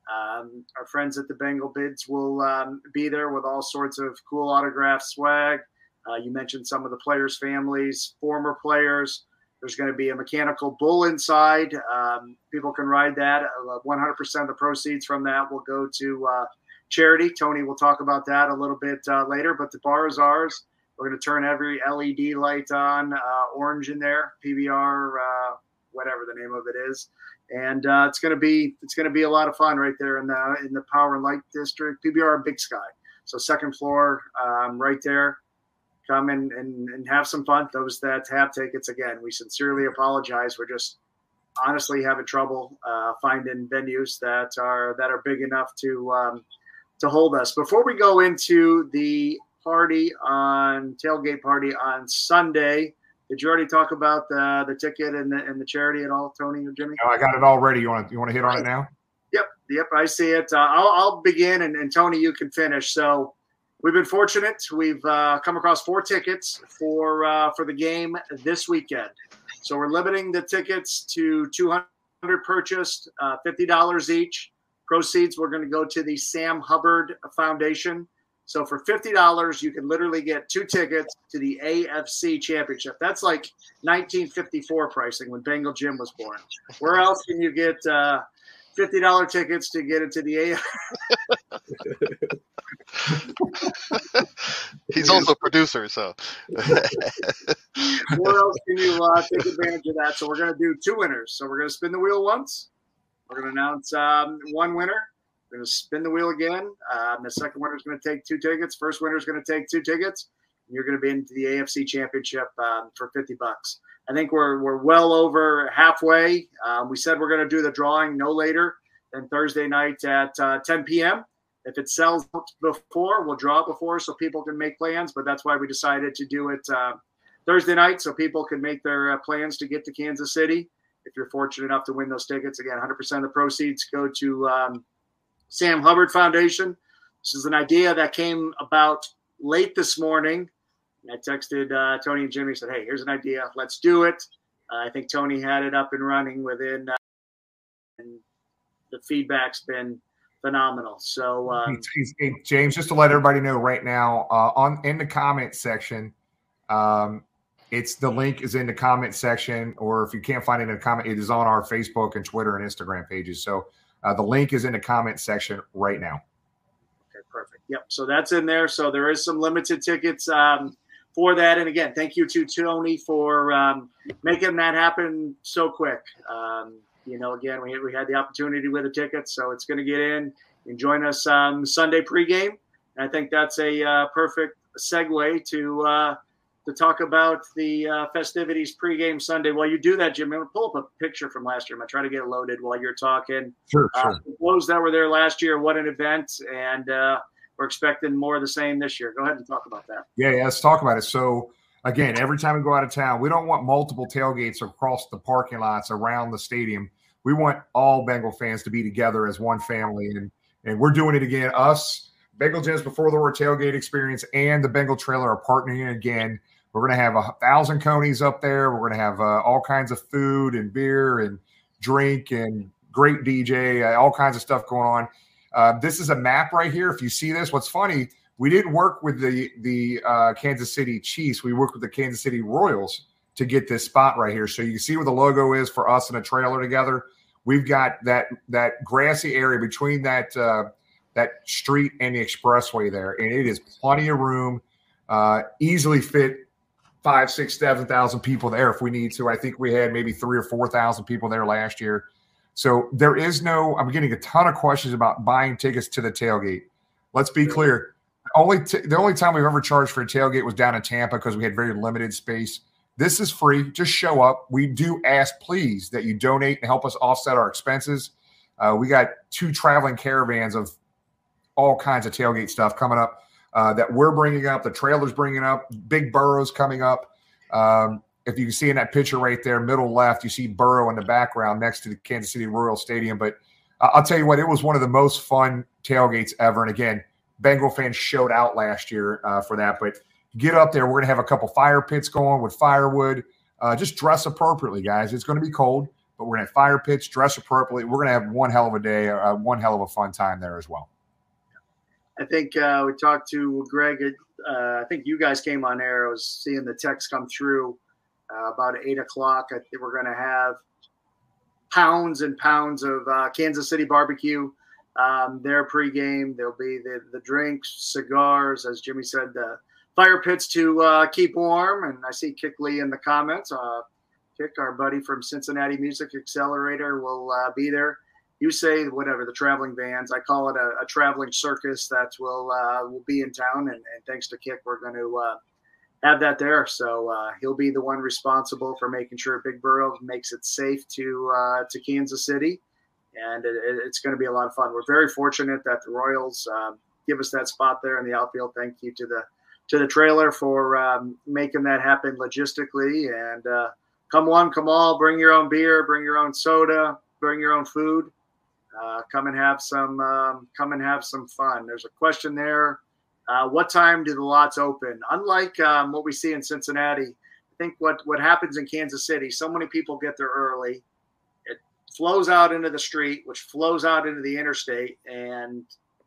Um, our friends at the Bengal Bids will um, be there with all sorts of cool autograph swag. Uh, you mentioned some of the players' families, former players. There's going to be a mechanical bull inside. Um, people can ride that. Uh, one hundred percent of the proceeds from that will go to uh, charity. Tony will talk about that a little bit uh, later. But the bar is ours. We're going to turn every L E D light on, uh, orange in there, P B R, uh, whatever the name of it is, and uh, it's going to be it's going to be a lot of fun right there in the in the Power and Light District, P B R Big Sky. So second floor, um, right there. Come and, and and have some fun. Those that have tickets, again, we sincerely apologize. We're just honestly having trouble uh, finding venues that are that are big enough to um, to hold us. Before we go into the party on tailgate party on Sunday. Did you already talk about the the ticket and the and the charity at all, Tony or Jimmy? No, I got it all ready. You want to you want to hit on it now? Yep, yep, I see it. Uh, I'll I'll begin and, and Tony, you can finish. So we've been fortunate. We've uh, come across four tickets for uh, for the game this weekend. So we're limiting the tickets to two hundred purchased, uh, fifty dollars each. Proceeds we're going to go to the Sam Hubbard Foundation. So for fifty dollars, you can literally get two tickets to the A F C Championship. That's like nineteen fifty-four pricing when Bengal Jim was born. Where else can you get uh, fifty dollars tickets to get into the A F C? He's also a producer, so. Where else can you uh, take advantage of that? So we're going to do two winners. So we're going to spin the wheel once. We're going to announce um, one winner. We're going to spin the wheel again. Um, the second winner is going to take two tickets. First winner is going to take two tickets. And you're going to be into the A F C Championship um, for fifty bucks. I think we're we're well over halfway. Um, we said we're going to do the drawing no later than Thursday night at uh, ten p.m. If it sells before, we'll draw it before so people can make plans. But that's why we decided to do it uh, Thursday night so people can make their uh, plans to get to Kansas City. If you're fortunate enough to win those tickets, again, one hundred percent of the proceeds go to um, Sam Hubbard Foundation. This is an idea that came about late this morning. I texted uh, Tony and Jimmy, said, hey, here's an idea. Let's do it. Uh, I think Tony had it up and running within, uh, and the feedback's been phenomenal. So, um, hey, hey, James, just to let everybody know right now, uh, on in the comment section, um, it's the link is in the comment section, or if you can't find it in the comment, it is on our Facebook and Twitter and Instagram pages. So uh, the link is in the comment section right now. Okay, perfect. Yep. So that's in there. So there is some limited tickets um, for that. And again, thank you to Tony for um, making that happen so quick. Um, you know, again, we, we had the opportunity with the tickets, so it's going to get in and join us um, Sunday pregame. And I think that's a uh, perfect segue to uh, to talk about the uh, festivities pregame Sunday. While you do that, Jim, I'm going to pull up a picture from last year. I'm going to try to get it loaded while you're talking. Sure, uh, sure. Those that were there last year, what an event, and uh, we're expecting more of the same this year. Go ahead and talk about that. Yeah, yeah, let's talk about it. So, again, every time we go out of town, we don't want multiple tailgates across the parking lots around the stadium. We want all Bengal fans to be together as one family, and and we're doing it again. Us, Bengal Gems Before the War Tailgate Experience, and the Bengal Trailer are partnering again. We're going to have a thousand conies up there. We're going to have uh, all kinds of food and beer and drink and great D J, uh, all kinds of stuff going on. Uh, this is a map right here. If you see this, what's funny, we didn't work with the the uh, Kansas City Chiefs. We worked with the Kansas City Royals to get this spot right here. So you can see where the logo is for us and a trailer together. We've got that that grassy area between that uh, that street and the expressway there, and it is plenty of room, uh, easily fit five, six, seven thousand people there if we need to. I think we had maybe three or four thousand people there last year. So there is no. I'm getting a ton of questions about buying tickets to the tailgate. Let's be clear. Only t- the only time we've ever charged for a tailgate was down in Tampa because we had very limited space. This is free. Just show up. We do ask, please, that you donate and help us offset our expenses. Uh, we got two traveling caravans of all kinds of tailgate stuff coming up uh, that we're bringing up. The trailer's bringing up. Big Burrow's coming up. Um, if you can see in that picture right there, middle left, you see Burrow in the background next to the Kansas City Royal Stadium. But uh, I'll tell you what, it was one of the most fun tailgates ever. And again, Bengal fans showed out last year uh, for that. But get up there. We're going to have a couple fire pits going with firewood. Uh, just dress appropriately, guys. It's going to be cold, but we're going to have fire pits, dress appropriately. We're going to have one hell of a day, uh, one hell of a fun time there as well. I think uh, we talked to Greg. Uh, I think you guys came on air. I was seeing the text come through uh, about eight o'clock. I think we're going to have pounds and pounds of uh, Kansas City barbecue. Um, their pregame, there'll be the, the drinks, cigars, as Jimmy said, the fire pits to uh, keep warm. And I see Kick Lee in the comments. Uh, Kick, our buddy from Cincinnati Music Accelerator, will uh, be there. You say whatever, the traveling vans. I call it a, a traveling circus that will uh, will be in town. And, and thanks to Kick, we're going to uh, have that there. So uh, he'll be the one responsible for making sure Big Burrow makes it safe to uh, to Kansas City. And it, it's going to be a lot of fun. We're very fortunate that the Royals um, give us that spot there in the outfield. Thank you to the to the trailer for um, making that happen logistically. And uh, come one, come all. Bring your own beer, bring your own soda, bring your own food. Uh, come and have some. Um, come and have some fun. There's a question there. Uh, what time do the lots open? Unlike um, what we see in Cincinnati, I think what what happens in Kansas City, so many people get there early. Flows out into the street, which flows out into the interstate, and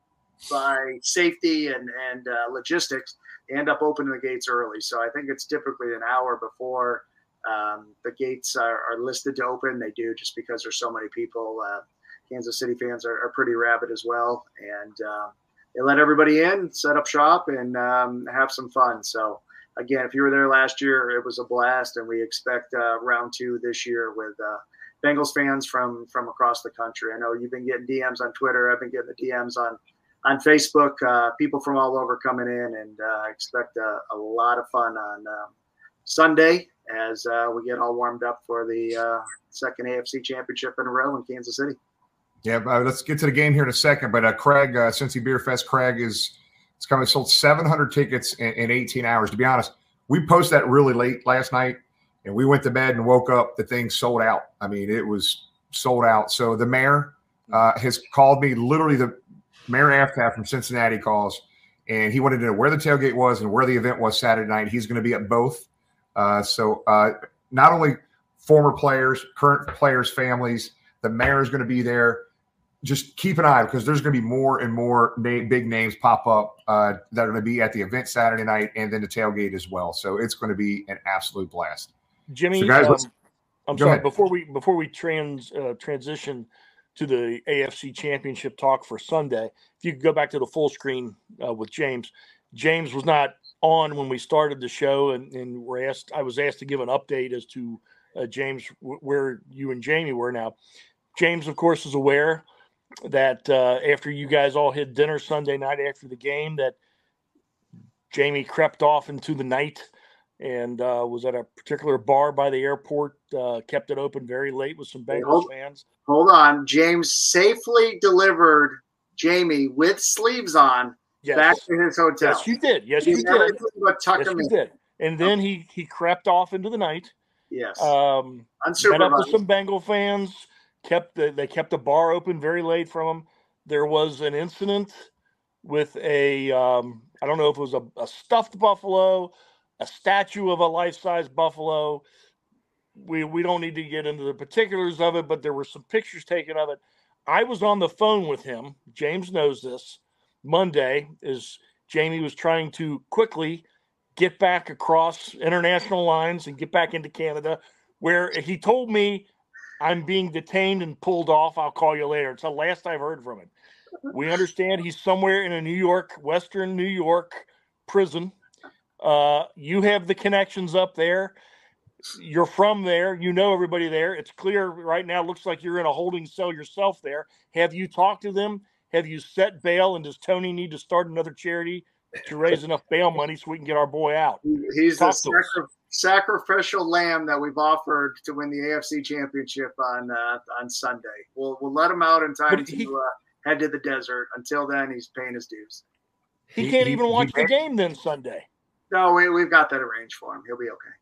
by safety and and uh, logistics, they end up opening the gates early. So I think it's typically an hour before um, the gates are, are listed to open. They do, just because there's so many people. Uh, Kansas City fans are, are pretty rabid as well, and uh, they let everybody in, set up shop, and um, have some fun. So again, if you were there last year, it was a blast, and we expect uh, round two this year with. Uh, Bengals fans from from across the country. I know you've been getting D Ms on Twitter. I've been getting the D Ms on on Facebook. Uh, people from all over coming in, and uh, I expect a, a lot of fun on um, Sunday as uh, we get all warmed up for the uh, second A F C Championship in a row in Kansas City. Yeah, uh, let's get to the game here in a second. But uh, Craig, uh, Cincy Beer Fest, Craig is it's coming. Sold seven hundred tickets in, in eighteen hours. To be honest, we posted that really late last night. And we went to bed and woke up, the thing sold out. I mean, it was sold out. So the mayor uh, has called me, literally the Mayor Aftab from Cincinnati calls, and he wanted to know where the tailgate was and where the event was Saturday night. He's going to be at both. Uh, so uh, not only former players, current players' families, the mayor is going to be there. Just keep an eye because there's going to be more and more na- big names pop up uh, that are going to be at the event Saturday night and then the tailgate as well. So it's going to be an absolute blast. Jimmy, so guys, um, I'm sorry. ahead. Before we before we trans uh, transition to the A F C Championship talk for Sunday, if you could go back to the full screen uh, with James. James was not on when we started the show, and, and we're asked. I was asked to give an update as to uh, James w- where you and Jamie were now. James, of course, is aware that uh, after you guys all had dinner Sunday night after the game, that Jamie crept off into the night. And uh, was at a particular bar by the airport, uh, kept it open very late with some Bengals hold, fans. Hold on. James safely delivered Jamie with sleeves on yes. back to his hotel. Yes, you did. Yes, you did. But tuck yes, him you in. did. And then he, he crept off into the night. Yes. Um, met up with some Bengal fans. Kept the, They kept the bar open very late from him. There was an incident with a, um, I don't know if it was a, a stuffed buffalo, a statue of a life-size buffalo. We we don't need to get into the particulars of it, but there were some pictures taken of it. I was on the phone with him. James knows this. Monday, as Jamie was trying to quickly get back across international lines and get back into Canada, where he told me, I'm being detained and pulled off. I'll call you later. It's the last I've heard from him. We understand he's somewhere in a New York, Western New York prison. Uh, you have the connections up there. You're from there. You know everybody there. It's clear right now. Looks like you're in a holding cell yourself there. Have you talked to them? Have you set bail? And does Tony need to start another charity to raise enough bail money so we can get our boy out? He's Talk the to us. sacri- sacrificial lamb that we've offered to win the A F C Championship on uh, on Sunday. We'll we'll let him out in time But to he- uh, head to the desert. Until then, he's paying his dues. He, He- can't he- even he watch the may- game then Sunday. No, we, we've got that arranged for him. He'll be okay.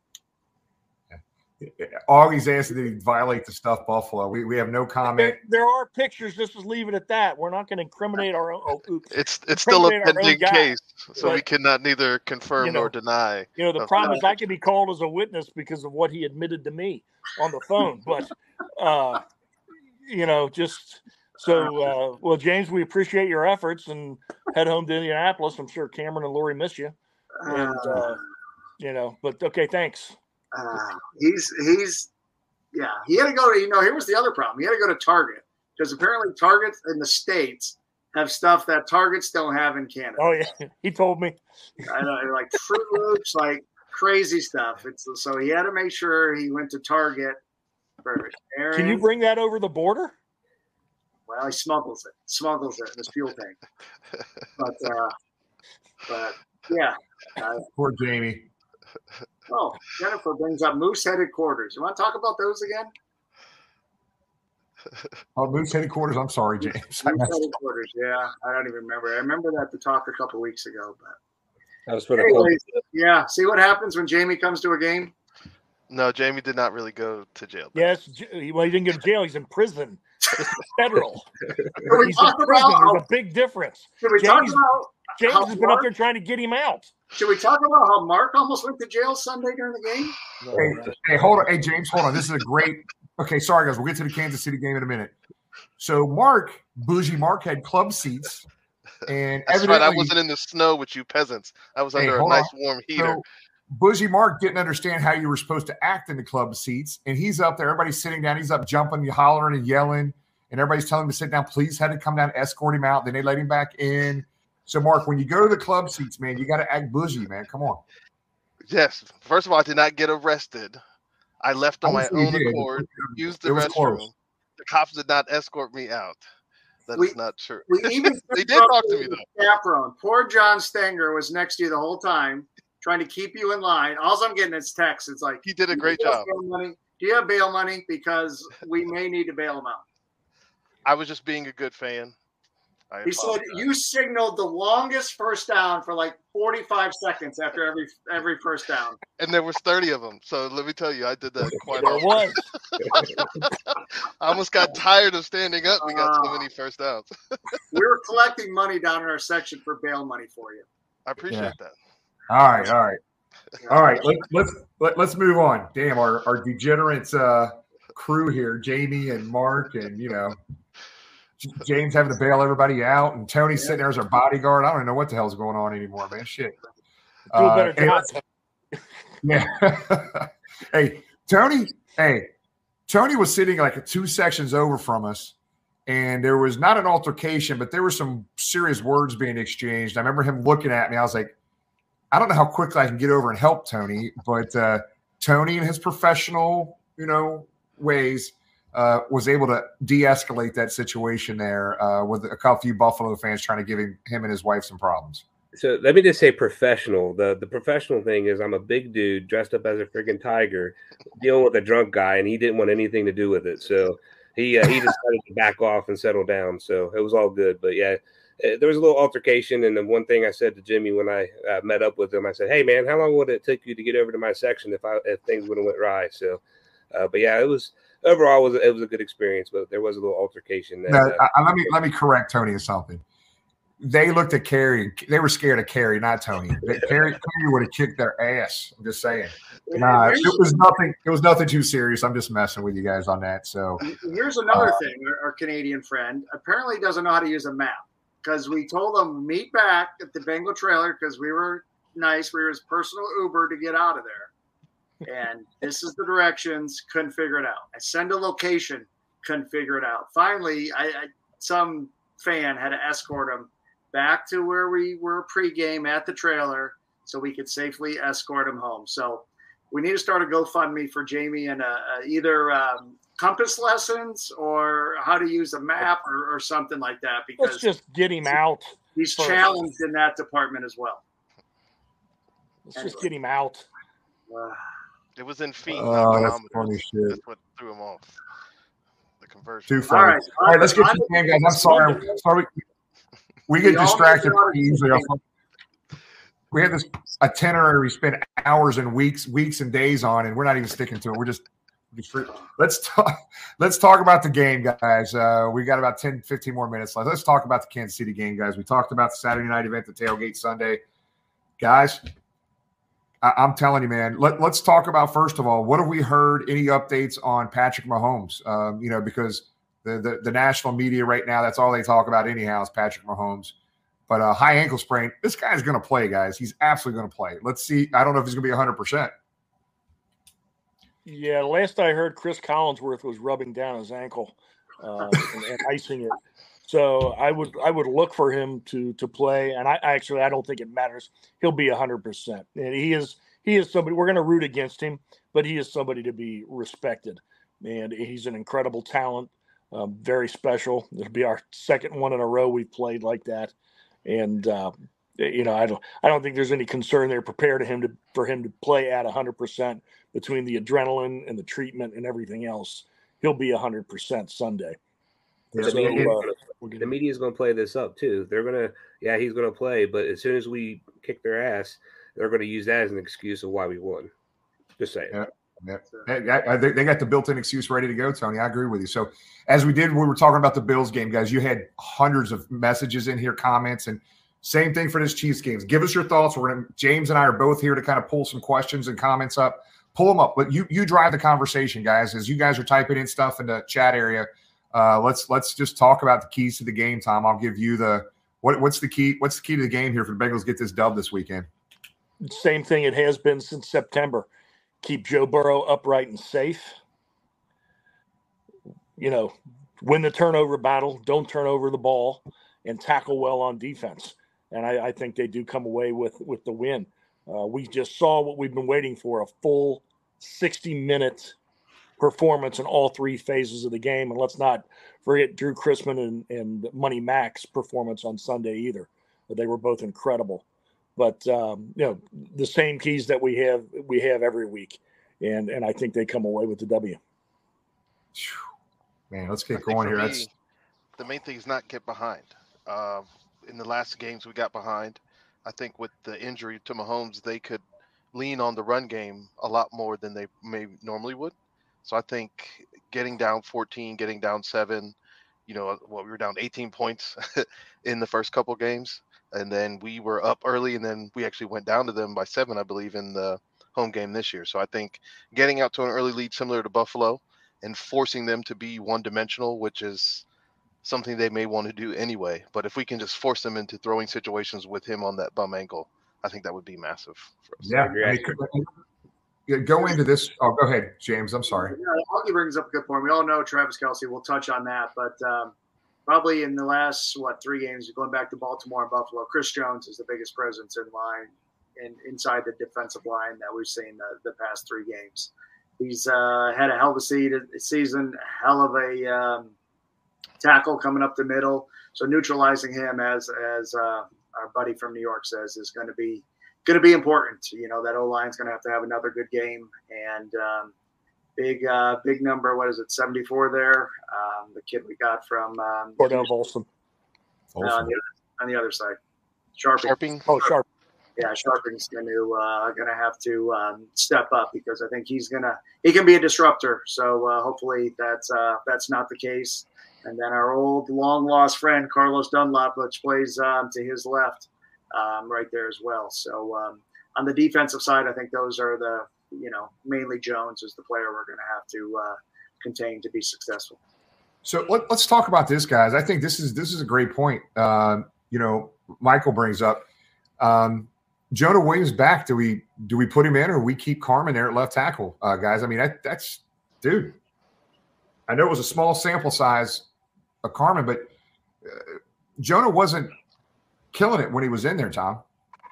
Augie's asking that he violate the stuffed buffalo. We, we have no comment. There, there are pictures. Let's just leave it at that. We're not going to incriminate our own. Oh, oops. It's it's still a Incriminate our own pending guy. case, so we But, cannot neither confirm you know, nor deny. You know, the of problem that. is I could be called as a witness because of what he admitted to me on the phone. But, uh, you know, just so, uh, well, James, we appreciate your efforts and head home to Indianapolis. I'm sure Cameron and Lori miss you. And, uh, you know, but okay, thanks. Uh, he's he's yeah. He had to go to you know. Here was the other problem. He had to go to Target because apparently Target in the States have stuff that Targets don't have in Canada. Oh yeah, he told me. I know, like Fruit Loops, like crazy stuff. It's so he had to make sure he went to Target for Aaron. Can you bring that over the border? Well, he smuggles it, smuggles it in his fuel tank. But uh, but yeah. Uh, Poor Jamie. oh, Jennifer brings up Moosehead Quarters. You want to talk about those again? Oh, Moose headquarters. I'm sorry, James. Moosehead Quarters. Yeah, I don't even remember. I remember that the talk a couple weeks ago, but. That was for the club. Anyways, yeah, see what happens when Jamie comes to a game? No, Jamie did not really go to jail. Yes. j- Well, he didn't go to jail. He's in prison. It's federal. Can we He's in talk prison. about There's a big difference. Can we talk James, about James how has been up Mark- there trying to get him out. Should we talk about how Mark almost went to jail Sunday during the game? Hey, hey, hold on. Hey, James, hold on. This is a great. Okay, sorry, guys. We'll get to the Kansas City game in a minute. So, Mark, Bougie Mark had club seats. And That's right. I evidently- wasn't in the snow with you peasants. I was Hey, under a hold nice on. warm heater. So, Bougie Mark didn't understand how you were supposed to act in the club seats. And he's up there. Everybody's sitting down. He's up jumping, hollering, and yelling. And everybody's telling him to sit down. Police had to come down, escort him out. Then they let him back in. So, Mark, when you go to the club seats, man, you got to act bougie, man. Come on. Yes. First of all, I did not get arrested. I left on I my would say you own did. accord, used the It was restroom. close. The cops did not escort me out. That is We- not true. We even they did talk to me though. Chaperone. Poor John Stenger was next to you the whole time, trying to keep you in line. All I'm getting is text. It's like He did a "Do great you have job. bail money? Do you have bail money? Because we may need to bail him out. I was just being a good fan. I He said apologize. you signaled the longest first down for like forty-five seconds after every every first down. And there was thirty of them. So let me tell you, I did that quite There often. was. I almost got tired of standing up. We got so Ah. many first downs. We were collecting money down in our section for bail money for you. I appreciate Yeah. that. All right, all right, all right. Let, let's let, let's move on. Damn, our our degenerate uh, crew here, Jamie and Mark, and you know, J- James having to bail everybody out, and Tony sitting there as our bodyguard. I don't even know what the hell's going on anymore, man. Shit. Do a Uh, better anyway, job. yeah. Hey, Tony. Hey, Tony was sitting like two sections over from us, and there was not an altercation, but there were some serious words being exchanged. I remember him looking at me. I was like, I don't know how quickly I can get over and help Tony, but uh, Tony, in his professional, you know, ways, uh, was able to de-escalate that situation there uh, with a couple few Buffalo fans trying to give him, him and his wife some problems. So let me just say professional. The the professional thing is I'm a big dude dressed up as a freaking tiger dealing with a drunk guy, and he didn't want anything to do with it. So he uh, he decided to back off and settle down. So it was all good. But yeah, eh, there was a little altercation. And the one thing I said to Jimmy when I uh, met up with him, I said, "Hey man, how long would it take you to get over to my section if I if things would have went right?" So, uh, but yeah, it was overall it was it was a good experience. But there was a little altercation. That, No, uh, I, let me let me correct Tony on something. They looked at Carrie. They were scared of Carrie, not Tony. They, Carrie, Carrie would have kicked their ass. I'm just saying. Nah, it was nothing. It was nothing too serious. I'm just messing with you guys on that. So Here's another Uh, thing. Our, our Canadian friend apparently doesn't know how to use a map because we told him meet back at the Bengal trailer because we were nice. We were his personal Uber to get out of there. And this is the directions. Couldn't figure it out. I send a location. Couldn't figure it out. Finally, I, I some fan had to escort him back to where we were pregame at the trailer so we could safely escort him home. So we need to start a GoFundMe for Jamie and uh, uh, either um, compass lessons or how to use a map or, or something like that. Because let's just get him out. He's first. challenged in that department as well. Let's anyway. just get him out. Uh, it was in feet. Oh, that's funny shit. That's what threw him off. The conversion. Too funny. All right, All right let's get to the game, guys. I'm sorry. sorry. We get distracted pretty easily. We had this itinerary we spent hours and weeks, weeks and days on, and we're not even sticking to it. We're just, just let's talk. Let's talk about the game, guys. Uh, we got about ten, fifteen more minutes left. Let's talk about the Kansas City game, guys. We talked about the Saturday night event, the tailgate Sunday, guys. I, I'm telling you, man. Let, let's talk about first of all, what have we heard? Any updates on Patrick Mahomes? Um, you know, because the, the the national media right now, that's all they talk about anyhow is Patrick Mahomes. But a high ankle sprain, this guy's going to play, guys. He's absolutely going to play. Let's see. I don't know if he's going to be one hundred percent. Yeah, last I heard, Chris Collinsworth was rubbing down his ankle uh, and, and icing it. So I would I would look for him to to play. And I actually I don't think it matters. He'll be one hundred percent. And he is he is somebody we're going to root against him, but he is somebody to be respected. And he's an incredible talent, um, very special. It'll be our second one in a row we've played like that. And uh, you know, I don't I don't think there's any concern there. Prepare to him to for him to play at one hundred percent between the adrenaline and the treatment and everything else. He'll be one hundred percent Sunday. Yeah, so, the media, uh, the media is going to play this up too. They're going to, yeah, he's going to play, but as soon as we kick their ass, they're going to use that as an excuse of why we won. Just saying. Yeah. Yeah. They, they got the built-in excuse ready to go, Tony. I agree with you. So as we did, we were talking about the Bills game, guys. You had hundreds of messages in here, comments, and same thing for this Chiefs games. Give us your thoughts. We're going to, James and I are both here to kind of pull some questions and comments up. Pull them up, but you you drive the conversation, guys. As you guys are typing in stuff in the chat area, uh, let's let's just talk about the keys to the game, Tom. I'll give you the what what's the key what's the key to the game here for the Bengals to get this dub this weekend? Same thing it has been since September. Keep Joe Burrow upright and safe. You know, win the turnover battle. Don't turn over the ball, and tackle well on defense. And I, I think they do come away with with the win. Uh, we just saw what we've been waiting for, a full sixty-minute performance in all three phases of the game. And let's not forget Drew Chrisman and, and Money Mac's performance on Sunday either. They were both incredible. But, um, you know, the same keys that we have we have every week. And and I think they come away with the W. Man, let's get going here. Me, That's the main thing is not get behind. Uh, in the last games we got behind. I think with the injury to Mahomes, they could lean on the run game a lot more than they may normally would. So I think getting down fourteen, getting down seven, you know, what we were down eighteen points in the first couple games. And then we were up early, and then we actually went down to them by seven, I believe, in the home game this year. So I think getting out to an early lead similar to Buffalo and forcing them to be one-dimensional, which is something they may want to do anyway. But if we can just force them into throwing situations with him on that bum ankle, I think that would be massive for us. Yeah. I mean, go into this. Oh, go ahead, James. I'm sorry. Yeah, Hockey brings up a good point. We all know Travis Kelce. We'll touch on that. But um, probably in the last, what, three games, going back to Baltimore and Buffalo, Chris Jones is the biggest presence in line and inside the defensive line that we've seen the, the past three games. He's uh, had a hell of a season, hell of a um, tackle coming up the middle. So neutralizing him, as as uh, our buddy from New York says, is going to be going to be important. You know, that O-line's going to have to have another good game. And um, big uh, big number, what is it, seventy-four there? Um, the kid we got from um, – Cordell Volson. Uh, on, the, on the other side. Sharping. Sharping. Oh, Sharp. Yeah, Sharping's going to uh, going to have to um, step up because I think he's going to – he can be a disruptor. So uh, hopefully that's uh, that's not the case. And then our old long-lost friend, Carlos Dunlap, which plays um, to his left um, right there as well. So um, on the defensive side, I think those are the, you know, mainly Jones is the player we're going to have to uh, contain to be successful. So let, let's talk about this, guys. I think this is this is a great point. Uh, you know, Michael brings up um, Jonah Williams back. Do we do we put him in, or we keep Carman there at left tackle, uh, guys? I mean, that, that's dude. I know it was a small sample size of Carman, but uh, Jonah wasn't killing it when he was in there, Tom.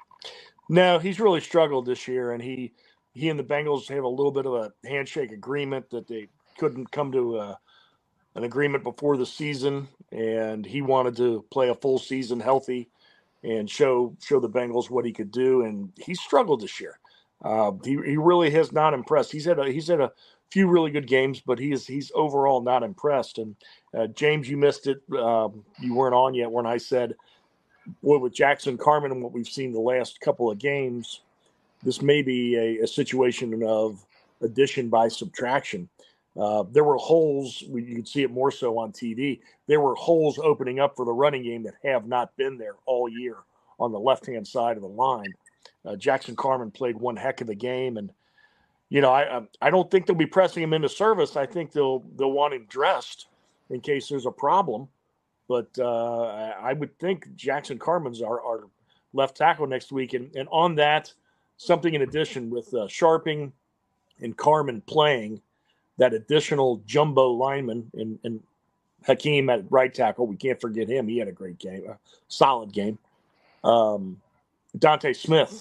No, he's really struggled this year, and he he and the Bengals have a little bit of a handshake agreement that they couldn't come to a, an agreement before the season, and he wanted to play a full season healthy and show show the Bengals what he could do, and he struggled this year. Uh, he he really has not impressed. He's had a, he's had a few really good games, but he is he's overall not impressed. And uh, James, you missed it. Um, you weren't on yet when I said, boy, with Jackson Carman and what we've seen the last couple of games, this may be a, a situation of addition by subtraction. Uh, there were holes, you could see it more so on T V. There were holes opening up for the running game that have not been there all year on the left-hand side of the line. Uh, Jackson Carman played one heck of a game, and you know I I don't think they'll be pressing him into service. I think they'll they'll want him dressed in case there's a problem. But uh, I would think Jackson Carman's our, our left tackle next week. And, and on that, something in addition with uh, Sharping and Carman playing, that additional jumbo lineman and, and Hakeem at right tackle, we can't forget him. He had a great game, a solid game. Um, Dante Smith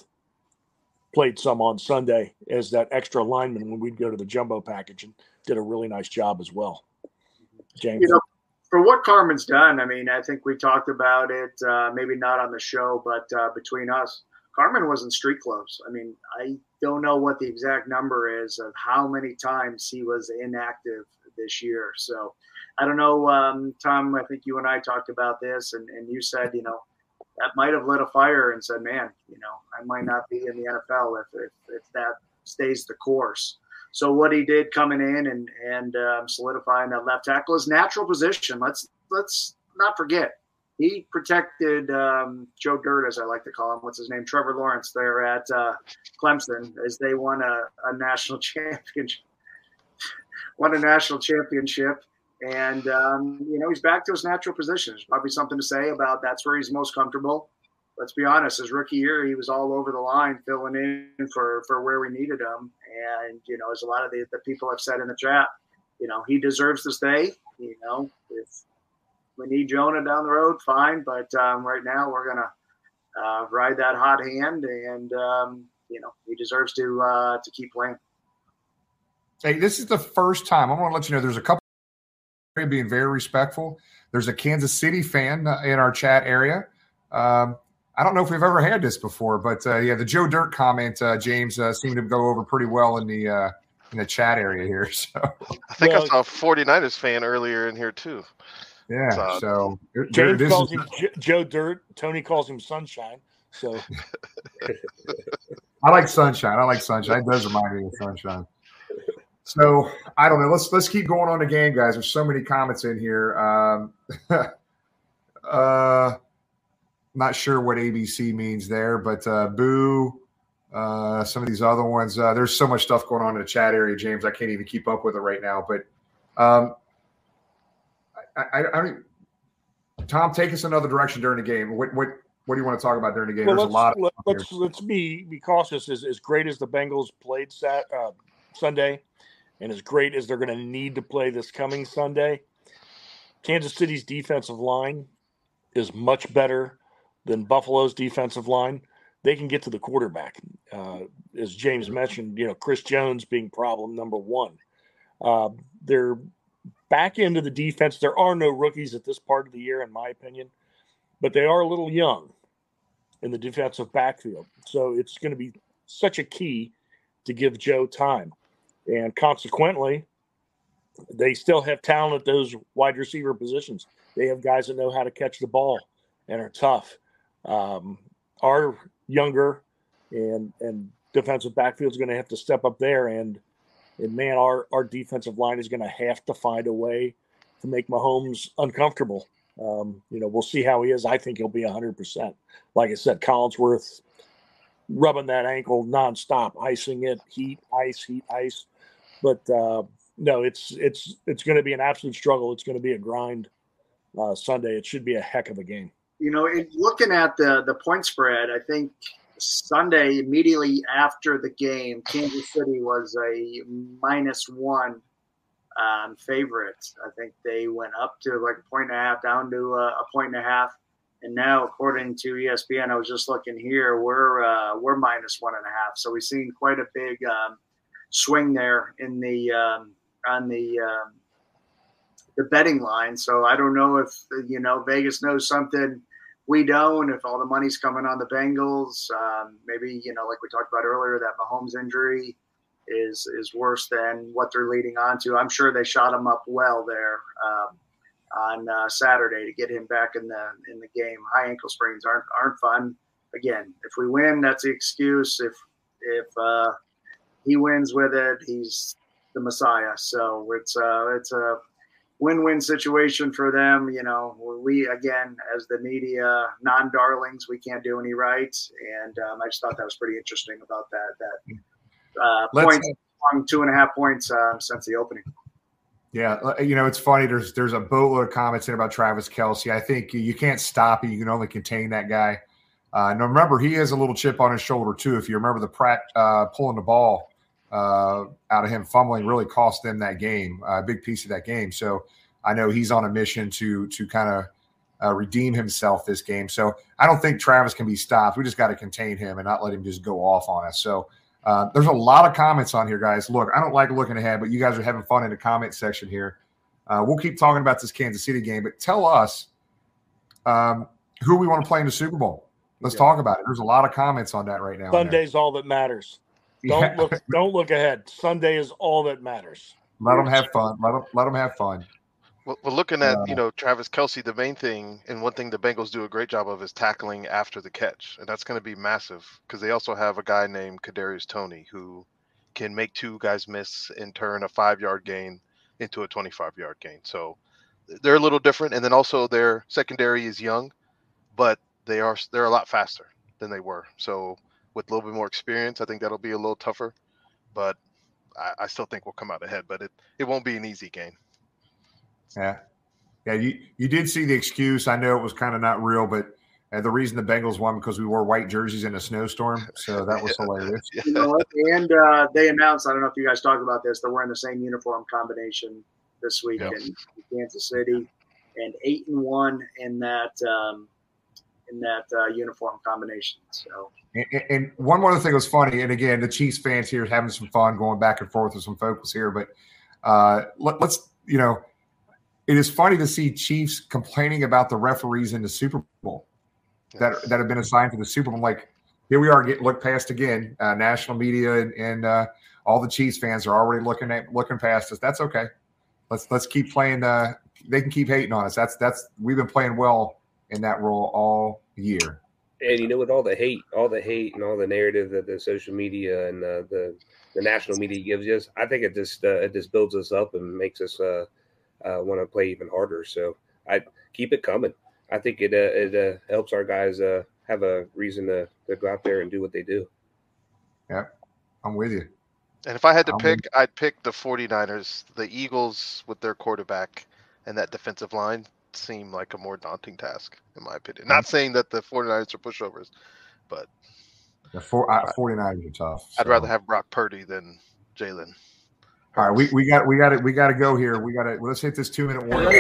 played some on Sunday as that extra lineman when we'd go to the jumbo package and did a really nice job as well. James. You know, for what Carman's done, I mean, I think we talked about it, uh, maybe not on the show, but uh, between us, Carman was in street clothes. I mean, I don't know what the exact number is of how many times he was inactive this year. So I don't know, um, Tom, I think you and I talked about this, and, and you said, you know, that might have lit a fire and said, man, you know, I might not be in the N F L if, if, if that stays the course. So what he did coming in and and um, solidifying that left tackle, his natural position. Let's let's not forget he protected um, Joe Dirt, as I like to call him. What's his name? Trevor Lawrence there at uh, Clemson, as they won a, a national championship. won a national championship, and um, you know he's back to his natural position. There's probably something to say about that's where he's most comfortable. Let's be honest, his rookie year, he was all over the line filling in for, for where we needed him. And, you know, as a lot of the, the people have said in the chat, you know, he deserves to stay. You know, if we need Jonah down the road, fine. But um, right now we're going to uh, ride that hot hand. And, um, you know, he deserves to uh, to keep playing. Hey, this is the first time. I want to let you know there's a couple being very respectful. There's a Kansas City fan in our chat area. Um, I don't know if we've ever had this before, but uh, yeah, the Joe Dirt comment, uh, James, uh, seemed to go over pretty well in the uh, in the chat area here. So I think well, I saw a forty-niners fan earlier in here too. Yeah, so, so James there, calls is, him J- Joe Dirt. Tony calls him Sunshine. So I like Sunshine. I like Sunshine. It does remind me of Sunshine. So I don't know. Let's let's keep going on the game, guys. There's so many comments in here. Um, uh. Not sure what A B C means there, but uh, boo, uh, some of these other ones. Uh, there's so much stuff going on in the chat area, James. I can't even keep up with it right now. But um, I, I, I don't. Tom, take us another direction during the game. What what what do you want to talk about during the game? Well, there's a lot. Of let's here. let's be be cautious. As as great as the Bengals played sat, uh, Sunday, and as great as they're going to need to play this coming Sunday, Kansas City's defensive line is much better than Buffalo's defensive line. They can get to the quarterback. Uh, as James mentioned, you know, Chris Jones being problem number one. Uh, they're back into the defense. There are no rookies at this part of the year, in my opinion, but they are a little young in the defensive backfield. So it's going to be such a key to give Joe time. And consequently, they still have talent at those wide receiver positions. They have guys that know how to catch the ball and are tough. Um, our younger and and defensive backfield is going to have to step up there, and and man, our our defensive line is going to have to find a way to make Mahomes uncomfortable. Um, you know, we'll see how he is. I think he'll be one hundred percent. Like I said, Collinsworth rubbing that ankle nonstop, icing it, heat, ice, heat, ice. But uh, no, it's it's it's going to be an absolute struggle. It's going to be a grind uh, Sunday. It should be a heck of a game. You know, in looking at the, the point spread, I think Sunday, immediately after the game, Kansas City was a minus one um, favorite. I think they went up to like a point and a half, down to a, a point and a half. And now, according to E S P N, I was just looking here, we're uh, we're minus one and a half. So we've seen quite a big um, swing there in the um, on the um, the betting line. So I don't know if you know Vegas knows something we don't. If all the money's coming on the Bengals, um, maybe you know, like we talked about earlier, that Mahomes injury is is worse than what they're leading on to. I'm sure they shot him up well there. Um, on uh, Saturday to get him back in the in the game. High ankle sprains aren't aren't fun. Again, if we win, that's the excuse. If if uh, he wins with it, he's the Messiah. So it's uh, it's a win-win situation for them. You know, we again as the media non-darlings, we can't do any right, and um, I just thought that was pretty interesting about that that uh, points on two and a half points um, since the opening. Yeah, you know, it's funny. There's there's a boatload of comments in about Travis Kelce. I think you can't stop it. You can only contain that guy. Uh, and remember, he has a little chip on his shoulder, too. If you remember the Pratt uh, pulling the ball uh, out of him, fumbling, really cost them that game, a big piece of that game. So I know he's on a mission to to kind of uh, redeem himself this game. So I don't think Travis can be stopped. We just got to contain him and not let him just go off on us. So Uh, there's a lot of comments on here, guys. Look, I don't like looking ahead, but you guys are having fun in the comment section here. Uh, we'll keep talking about this Kansas City game, but tell us um, who we want to play in the Super Bowl. Let's yeah. talk about it. There's a lot of comments on that right now. Sunday's all that matters. Don't yeah. look. Don't look ahead. Sunday is all that matters. Let them have fun. Let them. Let them have fun. Well, well looking at uh, you know Travis Kelce, the main thing and one thing the Bengals do a great job of is tackling after the catch, and that's going to be massive because they also have a guy named Kadarius Toney who can make two guys miss and turn a five-yard gain into a twenty-five-yard gain. So they're a little different, and then also their secondary is young, but they are they're a lot faster than they were. So with a little bit more experience, I think that'll be a little tougher, but I, I still think we'll come out ahead. But it it won't be an easy game. Yeah. Yeah, you, you did see the excuse. I know it was kind of not real, but uh, the reason the Bengals won because we wore white jerseys in a snowstorm. So that was yeah. hilarious. You know, and uh, they announced, I don't know if you guys talked about this, they're wearing the same uniform combination this week yep. in Kansas City, and eight and one in that um, in that uh, uniform combination. So. And, and one more thing was funny, and again, the Chiefs fans here having some fun going back and forth with some focus here, but uh, let, let's, you know, it is funny to see Chiefs complaining about the referees in the Super Bowl that that have been assigned to the Super Bowl. Like, here we are getting looked past again. Uh, national media and, and uh, all the Chiefs fans are already looking at looking past us. That's okay. Let's let's keep playing. Uh, they can keep hating on us. That's that's we've been playing well in that role all year. And you know, with all the hate, all the hate, and all the narrative that the social media and uh, the the national media gives us, I think it just uh, it just builds us up and makes us. Uh, Uh, want to play even harder. So I keep it coming. I think it uh, it uh, helps our guys uh, have a reason to, to go out there and do what they do. Yeah, I'm with you. And if I had to I'm pick, I'd pick the 49ers. The Eagles with their quarterback and that defensive line seem like a more daunting task, in my opinion. Not saying that the 49ers are pushovers, but the four, uh, 49ers are tough. I'd so. rather have Brock Purdy than Jalen. All right, we we got we got it. We got to go here. We got to let's hit this two minute warning.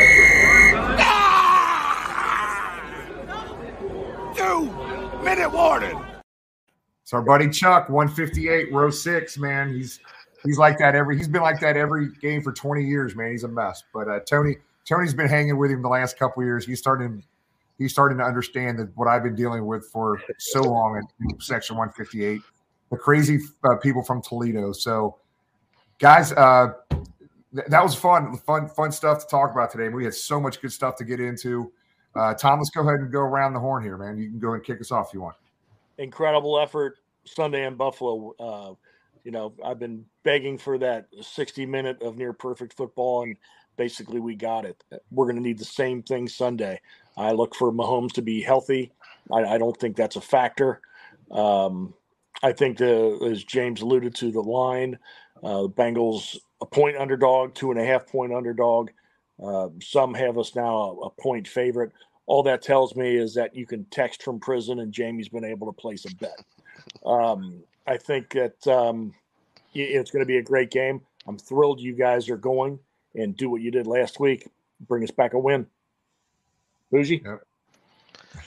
Two minute warning. It's our buddy Chuck, one fifty-eight, row six. Man, he's he's like that every. He's been like that every game for twenty years. Man, he's a mess. But uh, Tony Tony's been hanging with him the last couple of years. He's starting he's starting to understand that what I've been dealing with for so long in section one fifty-eight. The crazy uh, people from Toledo. So. Guys, uh, th- that was fun, fun, fun stuff to talk about today. We had so much good stuff to get into. Uh, Tom, let's go ahead and go around the horn here, man. You can go and kick us off if you want. Incredible effort Sunday in Buffalo. Uh, you know, I've been begging for that sixty minute of near perfect football, and basically we got it. We're going to need the same thing Sunday. I look for Mahomes to be healthy. I, I don't think that's a factor. Um, I think, the, as James alluded to, the line – Uh, the Bengals a point underdog, two and a half point underdog. Uh, some have us now a, a point favorite. All that tells me is that you can text from prison, and Jamie's been able to place a bet. Um, I think that um, it's going to be a great game. I'm thrilled you guys are going and do what you did last week. Bring us back a win. Bougie? Yep.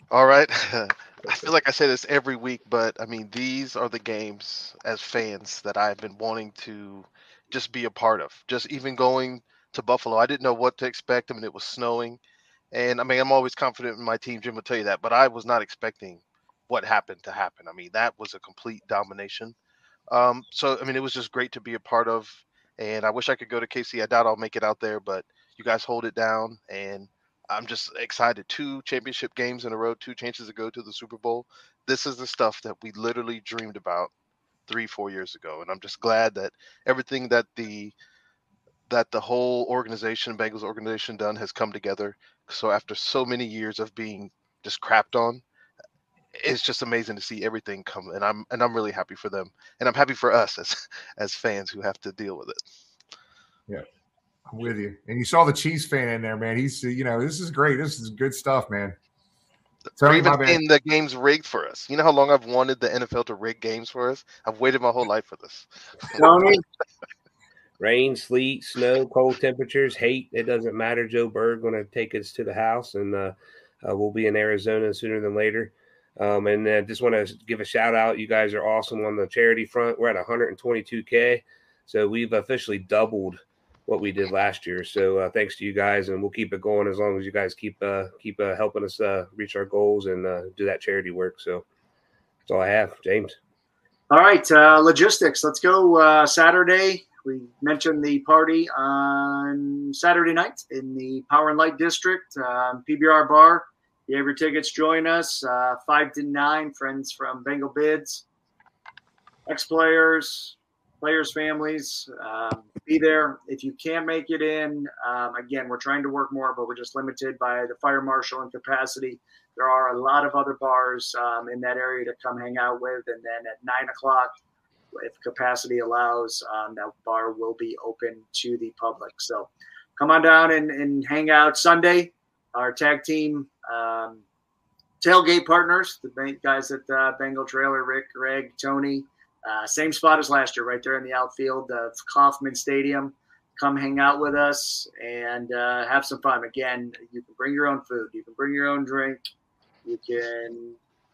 All right. I feel like I say this every week, but I mean, these are the games as fans that I've been wanting to just be a part of. Just even going to Buffalo, I didn't know what to expect. I mean, it was snowing. And I mean, I'm always confident in my team. Jim will tell you that, but I was not expecting what happened to happen. I mean, that was a complete domination. Um, so, I mean, it was just great to be a part of. And I wish I could go to K C. I doubt I'll make it out there, but you guys hold it down. And I'm just excited. Two championship games in a row, two chances to go to the Super Bowl. This is the stuff that we literally dreamed about three, four years ago. And I'm just glad that everything that the that the whole organization, Bengals organization, done has come together. So after so many years of being just crapped on, it's just amazing to see everything come. And I'm and I'm really happy for them. And I'm happy for us as as fans who have to deal with it. Yeah. I'm with you. And you saw the Chiefs fan in there, man. He's, you know, this is great. This is good stuff, man. For even in the games rigged for us. You know how long I've wanted the N F L to rig games for us? I've waited my whole life for this. Tony? Rain, sleet, snow, cold temperatures, hate. It doesn't matter. Joe Berg going to take us to the house, and uh, uh, we'll be in Arizona sooner than later. Um, and uh, just want to give a shout out. You guys are awesome on the charity front. We're at one hundred twenty-two K. So we've officially doubled what we did last year. So uh, thanks to you guys, and we'll keep it going as long as you guys keep uh, keep uh, helping us uh, reach our goals and uh, do that charity work. So that's all I have, James. All right, uh, logistics. Let's go uh, Saturday. We mentioned the party on Saturday night in the Power and Light District, um, P B R Bar. If you have your tickets, join us. Uh, five to nine, friends from Bengal Bids, ex-players, players' families, um, be there. If you can't make it in, um, again, we're trying to work more, but we're just limited by the fire marshal and capacity. There are a lot of other bars um, in that area to come hang out with. And then at nine o'clock, if capacity allows, um, that bar will be open to the public. So come on down and, and hang out. Sunday, our tag team um, tailgate partners, the guys at uh, Bengal Trailer, Rick, Greg, Tony, Uh, same spot as last year, right there in the outfield of Kauffman Stadium. Come hang out with us and uh, have some fun. Again, you can bring your own food. You can bring your own drink. You can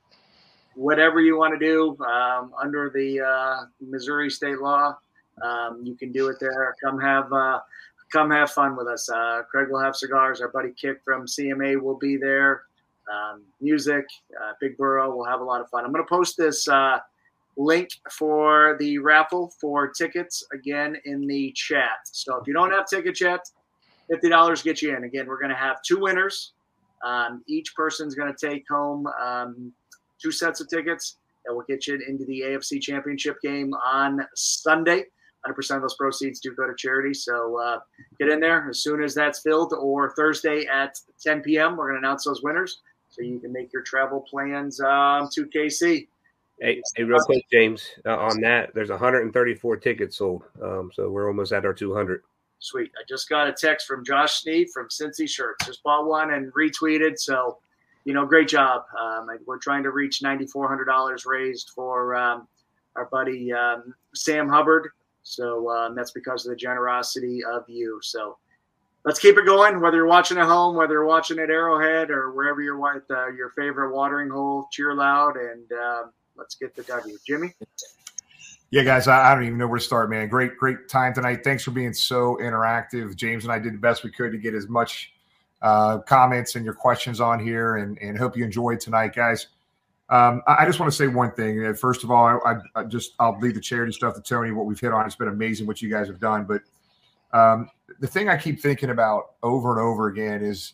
whatever you want to do um, under the uh, Missouri state law. Um, you can do it there. Come have uh, come have fun with us. Uh, Craig will have cigars. Our buddy Kip from C M A will be there. Um, music, uh, Big Burrow. We'll have a lot of fun. I'm going to post this uh, link for the raffle for tickets again in the chat. So if you don't have tickets yet, fifty dollars get you in. Again, we're going to have two winners. Um, each person's going to take home um, two sets of tickets that will get you into the A F C Championship game on Sunday. one hundred percent of those proceeds do go to charity. So uh, get in there as soon as that's filled, or Thursday at ten p.m. We're going to announce those winners so you can make your travel plans um, to K C. Hey, hey, real quick, James, uh, on that, there's one hundred thirty-four tickets sold. Um, so we're almost at our two hundred. Sweet. I just got a text from Josh Sneed from Cincy Shirts. Just bought one and retweeted. So, you know, great job. Um, we're trying to reach nine thousand four hundred dollars raised for um, our buddy um, Sam Hubbard. So um, that's because of the generosity of you. So let's keep it going. Whether you're watching at home, whether you're watching at Arrowhead, or wherever you're at uh, your favorite watering hole, cheer loud, and um, let's get the W. Jimmy? Yeah, guys, I, I don't even know where to start, man. Great, great time tonight. Thanks for being so interactive. James and I did the best we could to get as much uh, comments and your questions on here, and, and hope you enjoyed tonight, guys. Um, I, I just want to say one thing. First of all, I, I, I just I'll leave the charity stuff to Tony. What we've hit on, it's been amazing what you guys have done. But um, the thing I keep thinking about over and over again is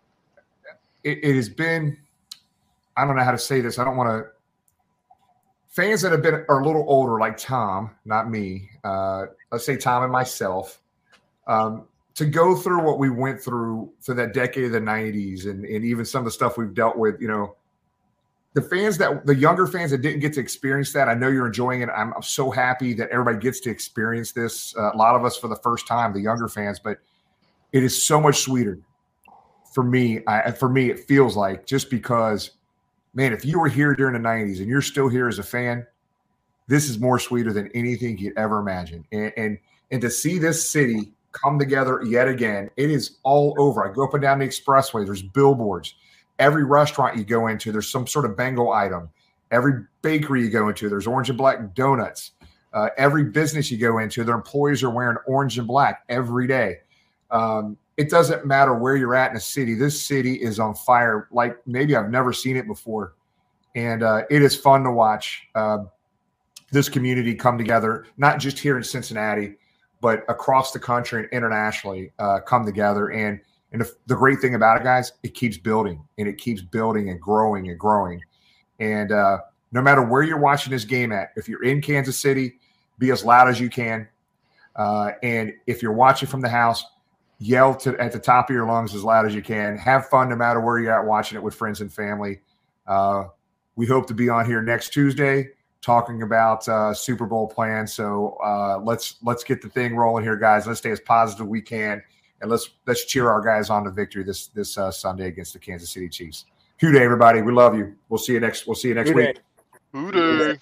it, it has been. I don't know how to say this. I don't want to. Fans that have been are a little older, like Tom, not me. Uh, let's say Tom and myself, um, to go through what we went through for that decade of the nineties, and, and even some of the stuff we've dealt with. You know, the fans that the younger fans that didn't get to experience that. I know you're enjoying it. I'm, I'm so happy that everybody gets to experience this. Uh, a lot of us for the first time, the younger fans, but it is so much sweeter for me. I, for me, it feels like just because. Man, if you were here during the nineties and you're still here as a fan, this is more sweeter than anything you'd ever imagine. And, and and to see this city come together yet again, it is all over. I go up and down the expressway. There's billboards. every restaurant you go into, there's some sort of Bengal item. Every bakery you go into, there's orange and black donuts. Uh, every business you go into, their employees are wearing orange and black every day. Um, it doesn't matter where you're at in a city. This city is on fire like maybe I've never seen it before. And uh, it is fun to watch uh, this community come together, not just here in Cincinnati, but across the country and internationally uh, come together. And, and the, the great thing about it, guys, it keeps building and it keeps building and growing and growing. And uh, no matter where you're watching this game at, if you're in Kansas City, be as loud as you can. Uh, and if you're watching from the house, yell to, at the top of your lungs as loud as you can. Have fun no matter where you're at watching it with friends and family. Uh, we hope to be on here next Tuesday talking about uh, Super Bowl plans. So uh, let's let's get the thing rolling here, guys. Let's stay as positive as we can, and let's let's cheer our guys on to victory this this uh, Sunday against the Kansas City Chiefs. Hoo day, everybody. We love you. We'll see you next. We'll see you next Hoo week. Hoo day.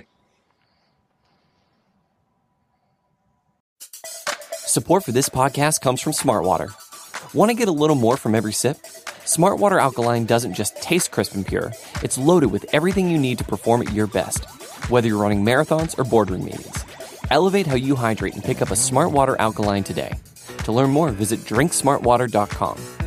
Support for this podcast comes from Smartwater. Want to get a little more from every sip? Smartwater Alkaline doesn't just taste crisp and pure. It's loaded with everything you need to perform at your best, whether you're running marathons or boardroom meetings. Elevate how you hydrate and pick up a Smartwater Alkaline today. To learn more, visit drink smart water dot com.